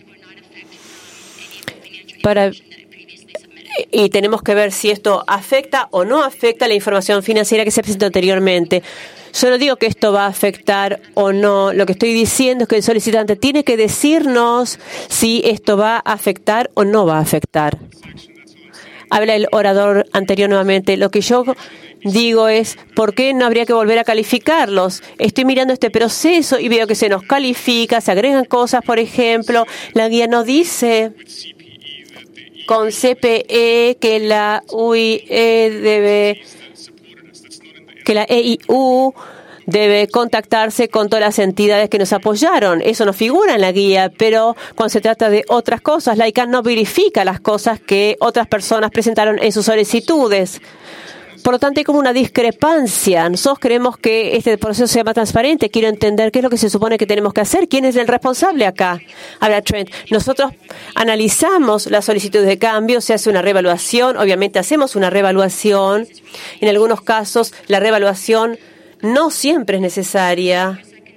Y tenemos que ver si esto afecta o no afecta la información financiera que se presentó anteriormente. Yo no digo que esto va a afectar o no. Lo que estoy diciendo es que el solicitante tiene que decirnos si esto va a afectar o no va a afectar. Habla el orador anterior nuevamente. Lo que yo digo es, ¿por qué no habría que volver a calificarlos? Estoy mirando este proceso y veo que se nos califica, se agregan cosas, por ejemplo, la guía no dice con CPE que la EIU debe contactarse con todas las entidades que nos apoyaron. Eso no figura en la guía, pero cuando se trata de otras cosas, la ICANN no verifica las cosas que otras personas presentaron en sus solicitudes. Por lo tanto, hay como una discrepancia. Nosotros queremos que este proceso sea más transparente. Quiero entender qué es lo que se supone que tenemos que hacer. ¿Quién es el responsable acá? Habla Trent. Nosotros analizamos las solicitudes de cambio, se hace una reevaluación. Obviamente hacemos una reevaluación. En algunos casos, la reevaluación no siempre es necesaria.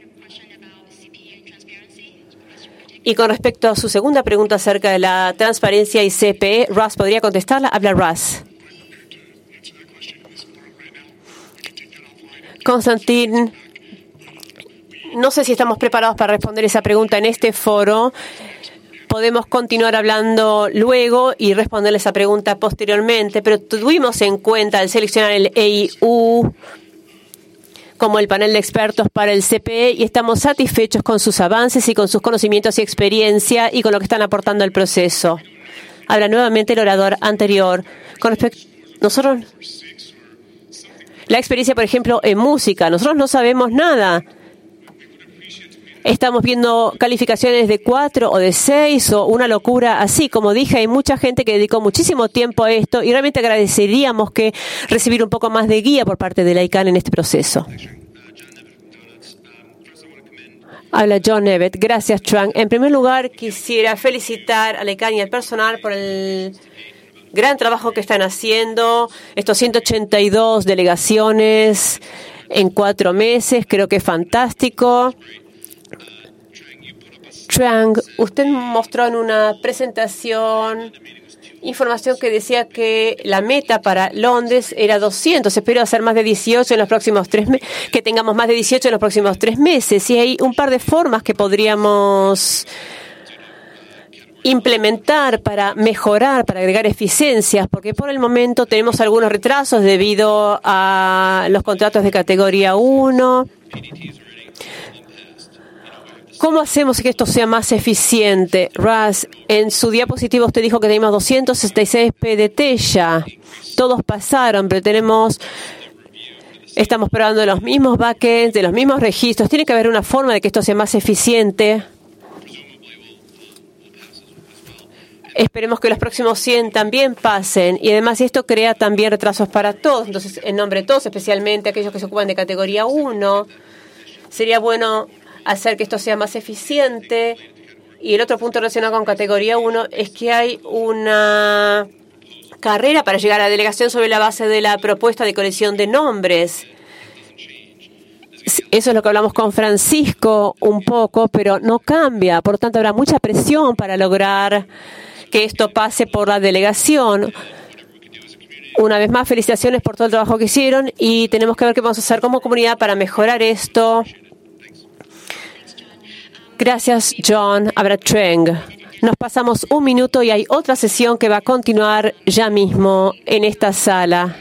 Y con respecto a su segunda pregunta acerca de la transparencia y CPE, Russ, ¿podría contestarla? Habla Russ. Constantin, no sé si estamos preparados para responder esa pregunta en este foro. Podemos continuar hablando luego y responderle esa pregunta posteriormente, pero tuvimos en cuenta al seleccionar el EIU como el panel de expertos para el CPE y estamos satisfechos con sus avances y con sus conocimientos y experiencia y con lo que están aportando al proceso. Habla nuevamente el orador anterior. Con respecto, nosotros, la experiencia, por ejemplo, en música, nosotros no sabemos nada. Estamos viendo calificaciones de 4 o de 6 o una locura así. Como dije, hay mucha gente que dedicó muchísimo tiempo a esto y realmente agradeceríamos que recibir un poco más de guía por parte de la ICANN en este proceso. Habla John Evett. Gracias, Trang. En primer lugar, quisiera felicitar a la ICANN y al personal por el gran trabajo que están haciendo. Estos 182 delegaciones en 4 meses, creo que es fantástico. Trang, usted mostró en una presentación información que decía que la meta para Londres era 200. Espero hacer más de 18 en los próximos 3 meses, que tengamos más de 18 en los próximos 3 meses. Y hay un par de formas que podríamos implementar para mejorar, para agregar eficiencias, porque por el momento tenemos algunos retrasos debido a los contratos de categoría 1. ¿Cómo hacemos que esto sea más eficiente? Russ, en su diapositiva usted dijo que teníamos 266 PDT ya. Todos pasaron, pero tenemos Estamos probando los mismos backends, de los mismos registros. Tiene que haber una forma de que esto sea más eficiente. Esperemos que los próximos 100 también pasen. Y además esto crea también retrasos para todos. Entonces, en nombre de todos, especialmente aquellos que se ocupan de categoría 1, sería bueno hacer que esto sea más eficiente. Y el otro punto relacionado con categoría 1 es que hay una carrera para llegar a la delegación sobre la base de la propuesta de colección de nombres. Eso es lo que hablamos con Francisco un poco, pero no cambia. Por lo tanto, habrá mucha presión para lograr que esto pase por la delegación. Una vez más, felicitaciones por todo el trabajo que hicieron y tenemos que ver qué vamos a hacer como comunidad para mejorar esto. Gracias, John Abratreng. Nos pasamos un minuto y hay otra sesión que va a continuar ya mismo en esta sala.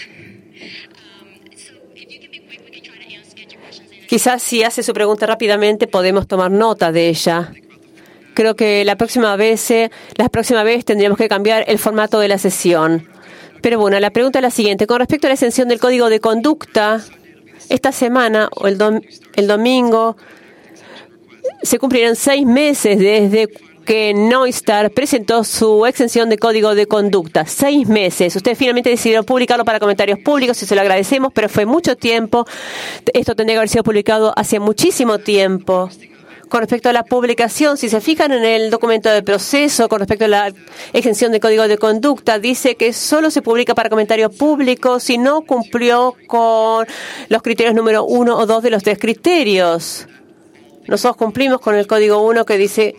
Quizás si hace su pregunta rápidamente podemos tomar nota de ella. Creo que la próxima vez tendríamos que cambiar el formato de la sesión. Pero bueno, la pregunta es la siguiente. Con respecto a la exención del código de conducta, esta semana o el domingo se cumplirán 6 meses desde que Neustar presentó su exención de código de conducta. 6 meses. Ustedes finalmente decidieron publicarlo para comentarios públicos y se lo agradecemos, pero fue mucho tiempo. Esto tendría que haber sido publicado hace muchísimo tiempo. Con respecto a la publicación, si se fijan en el documento de proceso, con respecto a la exención de código de conducta, dice que solo se publica para comentarios públicos si no cumplió con los criterios número 1 o 2 de los 3 criterios. Nosotros cumplimos con el código 1 que dice...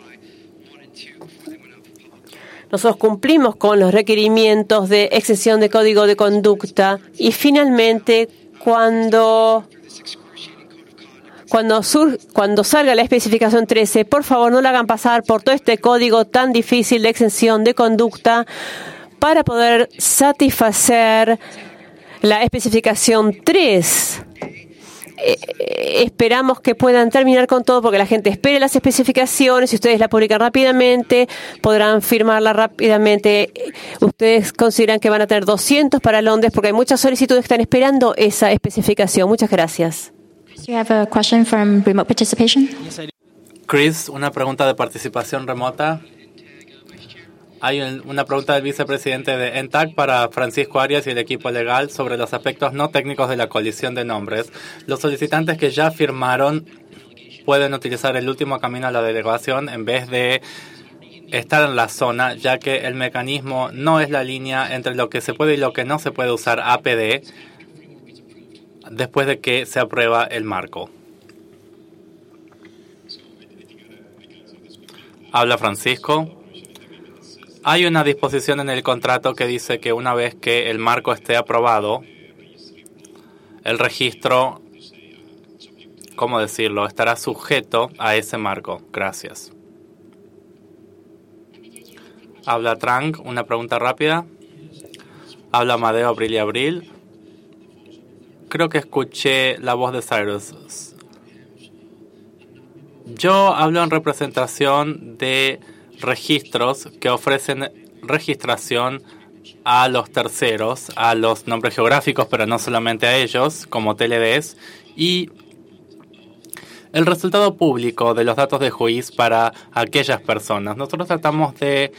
Nosotros cumplimos con los requerimientos de exención de código de conducta y finalmente cuando salga la especificación 13, por favor no la hagan pasar por todo este código tan difícil de exención de conducta para poder satisfacer la especificación 3. Esperamos que puedan terminar con todo porque la gente espere las especificaciones. Si ustedes la publican rápidamente, podrán firmarla rápidamente. Ustedes consideran que van a tener 200 para Londres porque hay muchas solicitudes que están esperando esa especificación. Muchas gracias. You have a question from remote participation? Chris, una pregunta de participación remota. Hay una pregunta del vicepresidente de ENTAC para Francisco Arias y el equipo legal sobre los aspectos no técnicos de la colisión de nombres. Los solicitantes que ya firmaron pueden utilizar el último camino a la delegación en vez de estar en la zona, ya que el mecanismo no es la línea entre lo que se puede y lo que no se puede usar APD después de que se aprueba el marco. Habla Francisco. Hay una disposición en el contrato que dice que una vez que el marco esté aprobado, el registro, ¿cómo decirlo?, estará sujeto a ese marco. Gracias. Habla Trang, una pregunta rápida. Habla Amadeo Abril y Abril. Creo que escuché la voz de Cyrus. Yo hablo en representación de registros que ofrecen registración a los terceros, a los nombres geográficos, pero no solamente a ellos, como TLDs, y el resultado público de los datos de juiz para aquellas personas. Nosotros tratamos de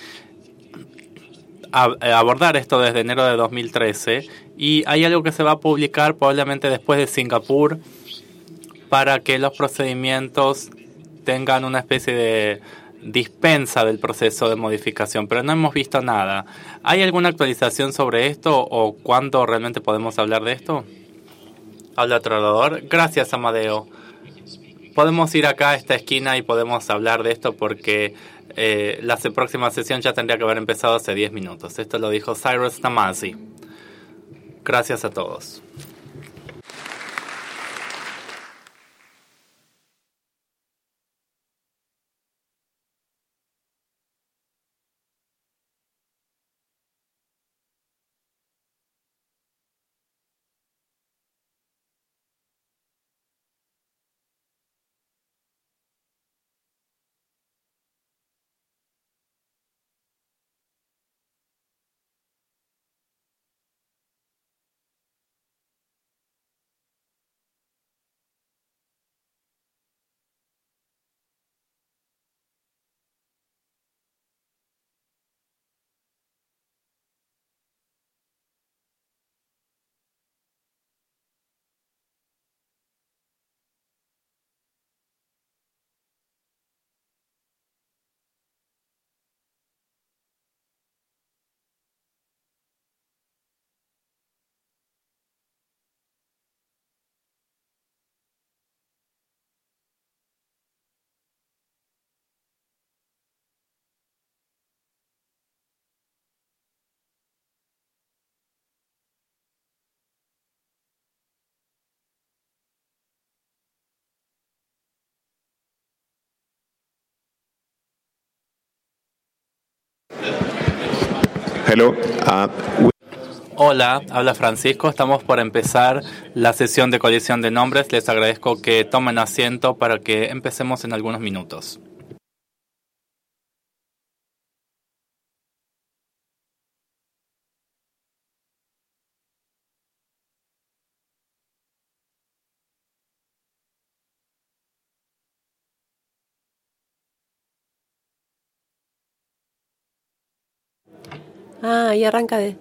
abordar esto desde enero de 2013 y hay algo que se va a publicar probablemente después de Singapur para que los procedimientos tengan una especie de dispensa del proceso de modificación, pero no hemos visto nada. ¿Hay alguna actualización sobre esto o cuándo realmente podemos hablar de esto? Habla Tradador. Gracias, Amadeo. Podemos ir acá a esta esquina y podemos hablar de esto porque la próxima sesión ya tendría que haber empezado hace 10 minutos. Esto lo dijo Cyrus Tamasi. Gracias a todos. hello. Hola, habla Francisco. Estamos por empezar la sesión de colisión de nombres. Les agradezco que tomen asiento para que empecemos en algunos minutos. Y arranca de...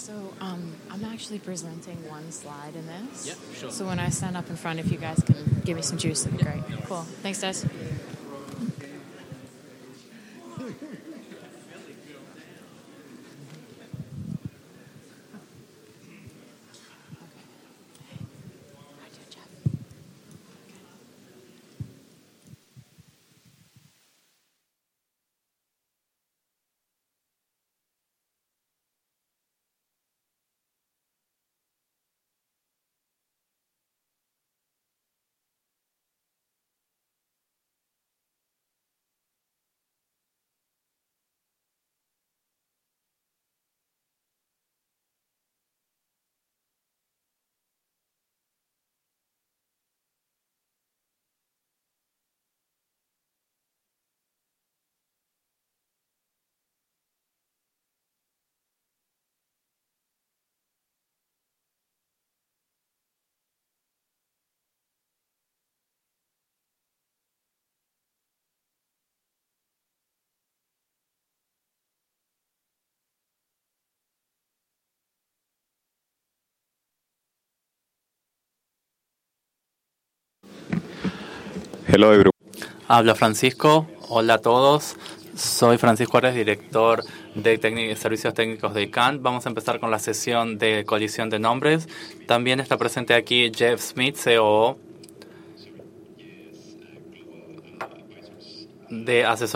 So I'm actually presenting one slide in this. Yeah, sure. So when I stand up in front, if you guys can give me some juice, that'd be great. Cool. Thanks, guys. Hello, everyone. Habla Francisco. Hola a todos. Soy Francisco Ares, director de Servicios Técnicos de ICANN. Vamos a empezar con la sesión de colisión de nombres. También está presente aquí Jeff Smith, COO de asesor